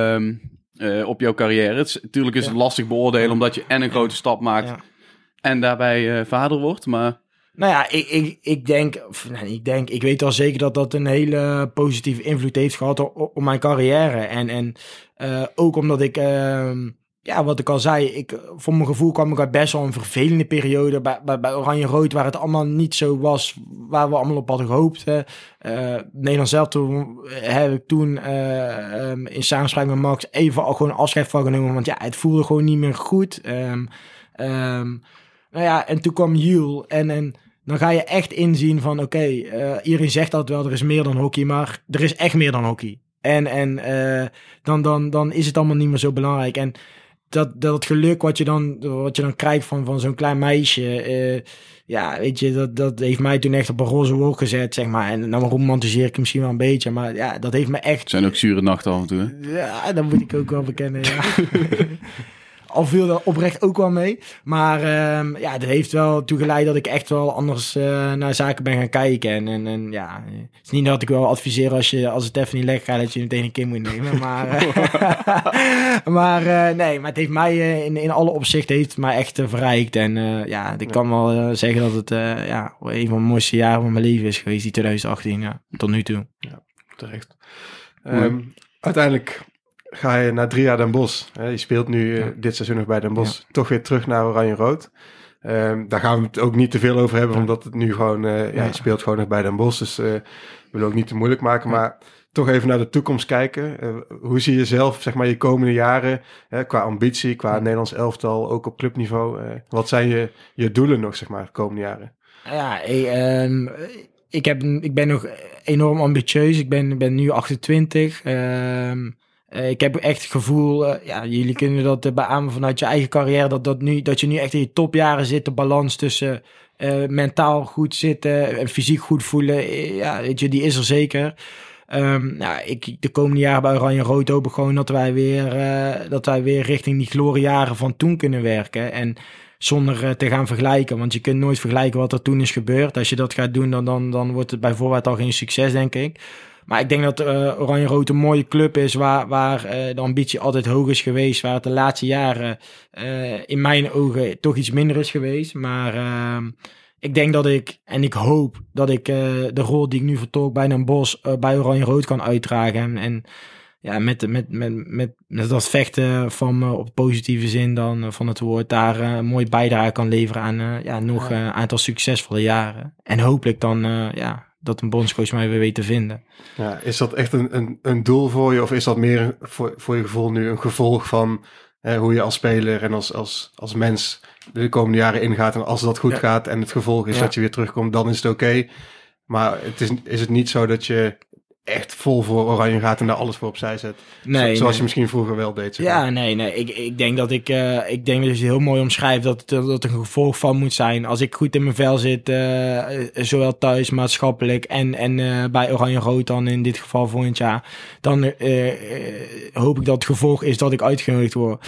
jouw carrière? Natuurlijk is het lastig beoordelen omdat je en een grote stap maakt en daarbij vader wordt, maar... Nou ja, ik weet wel zeker dat dat een hele positieve invloed heeft gehad op mijn carrière. En ook omdat ik, wat ik al zei, voor mijn gevoel kwam ik uit best wel een vervelende periode bij Oranje-Rood, waar het allemaal niet zo was waar we allemaal op hadden gehoopt. Nederland zelf heb ik toen in samenspraak met Max even al gewoon afscheid van genomen, want het voelde gewoon niet meer goed. En toen kwam Jules en dan ga je echt inzien van iedereen zegt dat wel, er is meer dan hockey, maar er is echt meer dan hockey. En dan is het allemaal niet meer zo belangrijk. En dat geluk wat je dan krijgt van zo'n klein meisje, weet je, dat heeft mij toen echt op een roze wolk gezet, zeg maar. En dan romantiseer ik misschien wel een beetje, maar dat heeft me echt... Het zijn ook zure nachten af en toe, hè? Ja, dat moet ik ook wel bekennen, ja. Al viel er oprecht ook wel mee. Maar dat heeft wel toegeleid dat ik echt wel anders naar zaken ben gaan kijken. En het is niet dat ik wel adviseer als het even niet lekker gaat, dat je meteen een kind moet nemen. Maar nee, maar het heeft mij in alle opzichten heeft het mij echt verrijkt. En ik kan wel zeggen dat het een van de mooiste jaren van mijn leven is geweest, die 2018, tot nu toe. Ja, terecht. Uiteindelijk ga je na 3 jaar Den Bosch. Je speelt nu dit seizoen nog bij Den Bosch. Toch weer terug naar Oranje-Rood. Daar gaan we het ook niet te veel over hebben, omdat het nu gewoon... je speelt gewoon nog bij Den Bosch, dus we willen ook niet te moeilijk maken. Maar toch even naar de toekomst kijken. Hoe zie je zelf, zeg maar, je komende jaren, qua ambitie, qua Nederlands elftal, ook op clubniveau? Wat zijn je doelen nog, zeg maar, de komende jaren? ik ben nog enorm ambitieus. Ik ben nu 28. Ik heb echt het gevoel, jullie kunnen dat beamen vanuit je eigen carrière, dat je nu echt in je topjaren zit, de balans tussen mentaal goed zitten en fysiek goed voelen, weet je, die is er zeker. De komende jaren bij Oranje-Rood hoop ik gewoon dat wij weer richting die gloriejaren van toen kunnen werken. En zonder te gaan vergelijken, want je kunt nooit vergelijken wat er toen is gebeurd. Als je dat gaat doen, dan wordt het bij voorbaat al geen succes, denk ik. Maar ik denk dat Oranje-Rood een mooie club is waar de ambitie altijd hoog is geweest. Waar het de laatste jaren in mijn ogen toch iets minder is geweest. Maar ik denk dat ik hoop dat ik de rol die ik nu vertolk bij Den Bosch bij Oranje-Rood kan uitdragen. En met dat vechten van me op positieve zin dan van het woord daar een mooie bijdrage kan leveren aan nog een aantal succesvolle jaren. En hopelijk dan dat een bondscoach mij weer weet te vinden. Ja, is dat echt een doel voor je? Of is dat meer voor je gevoel nu een gevolg van hoe je als speler en als mens de komende jaren ingaat? En als dat goed gaat en het gevolg is dat je weer terugkomt, dan is het oké. Maar is het niet zo dat je echt vol voor Oranje gaat en daar alles voor opzij zet? Zoals je misschien vroeger wel deed. Zeg maar. Nee. Ik denk dat ik denk dat je heel mooi omschrijft dat een gevolg van moet zijn. Als ik goed in mijn vel zit, zowel thuis, maatschappelijk en bij Oranje-Rood dan in dit geval volgend jaar, dan hoop ik dat het gevolg is dat ik uitgenodigd word.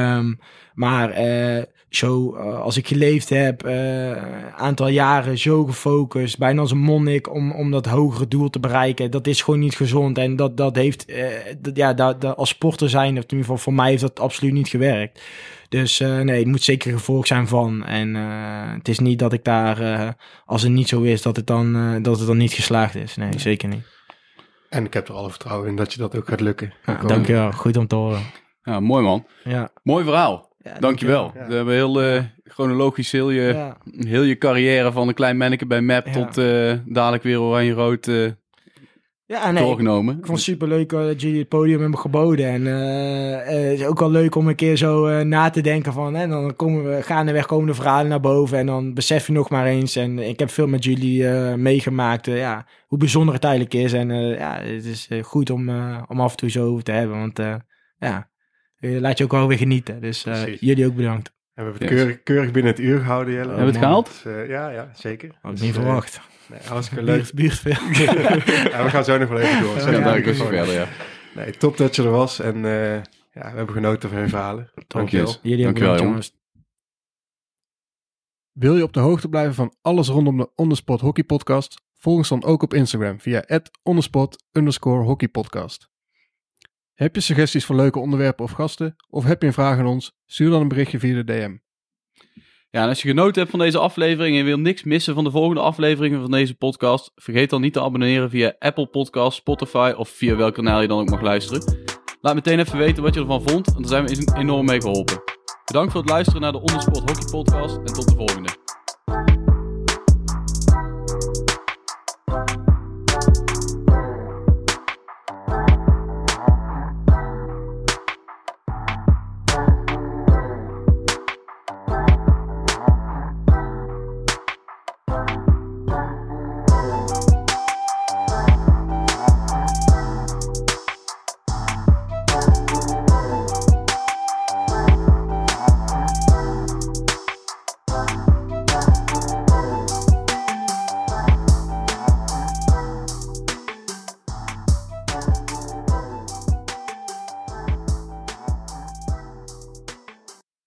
Als ik geleefd heb, aantal jaren zo gefocust, bijna als een monnik om dat hogere doel te bereiken, dat is gewoon niet gezond. En dat heeft, als sporter zijn, of in ieder geval voor mij heeft dat absoluut niet gewerkt. Dus het moet zeker gevolg zijn van. En het is niet dat ik daar, als het niet zo is, dat het dan niet geslaagd is. Nee, zeker niet. En ik heb er alle vertrouwen in dat je dat ook gaat lukken. Dankjewel, goed om te horen. Ja, mooi man. Ja. Mooi verhaal. Ja, dankjewel. Ja. We hebben heel chronologisch heel je carrière van een klein manneke bij MAP tot dadelijk weer Oranje-Rood doorgenomen. Ik vond het superleuk dat jullie het podium hebben geboden. En het is ook wel leuk om een keer zo na te denken van, dan gaandeweg komen de verhalen naar boven en dan besef je nog maar eens. En ik heb veel met jullie meegemaakt, hoe bijzonder het eigenlijk is. En het is goed om af en toe zo over te hebben, want laat je ook wel weer genieten. Dus jullie ook bedankt. En we hebben het keurig binnen het uur gehouden, Jelle. Hebben we het gehaald? Dus, ja, zeker. Had ik niet verwacht. Nee, hartstikke leuk. Bierspel. We gaan zo nog wel even door. Dank je verder, Nee, top dat je er was. En we hebben genoten van je verhalen. Dankjewel. Jullie ook bedankt, jongens. Wil je op de hoogte blijven van alles rondom de On The Spot Hockey Podcast? Volg ons dan ook op Instagram via @onthespot_hockeypodcast. Heb je suggesties voor leuke onderwerpen of gasten? Of heb je een vraag aan ons? Stuur dan een berichtje via de DM. Ja, en als je genoten hebt van deze aflevering en je wil niks missen van de volgende afleveringen van deze podcast, vergeet dan niet te abonneren via Apple Podcasts, Spotify of via welk kanaal je dan ook mag luisteren. Laat meteen even weten wat je ervan vond, want daar zijn we enorm mee geholpen. Bedankt voor het luisteren naar de On The Spot Hockey Podcast en tot de volgende.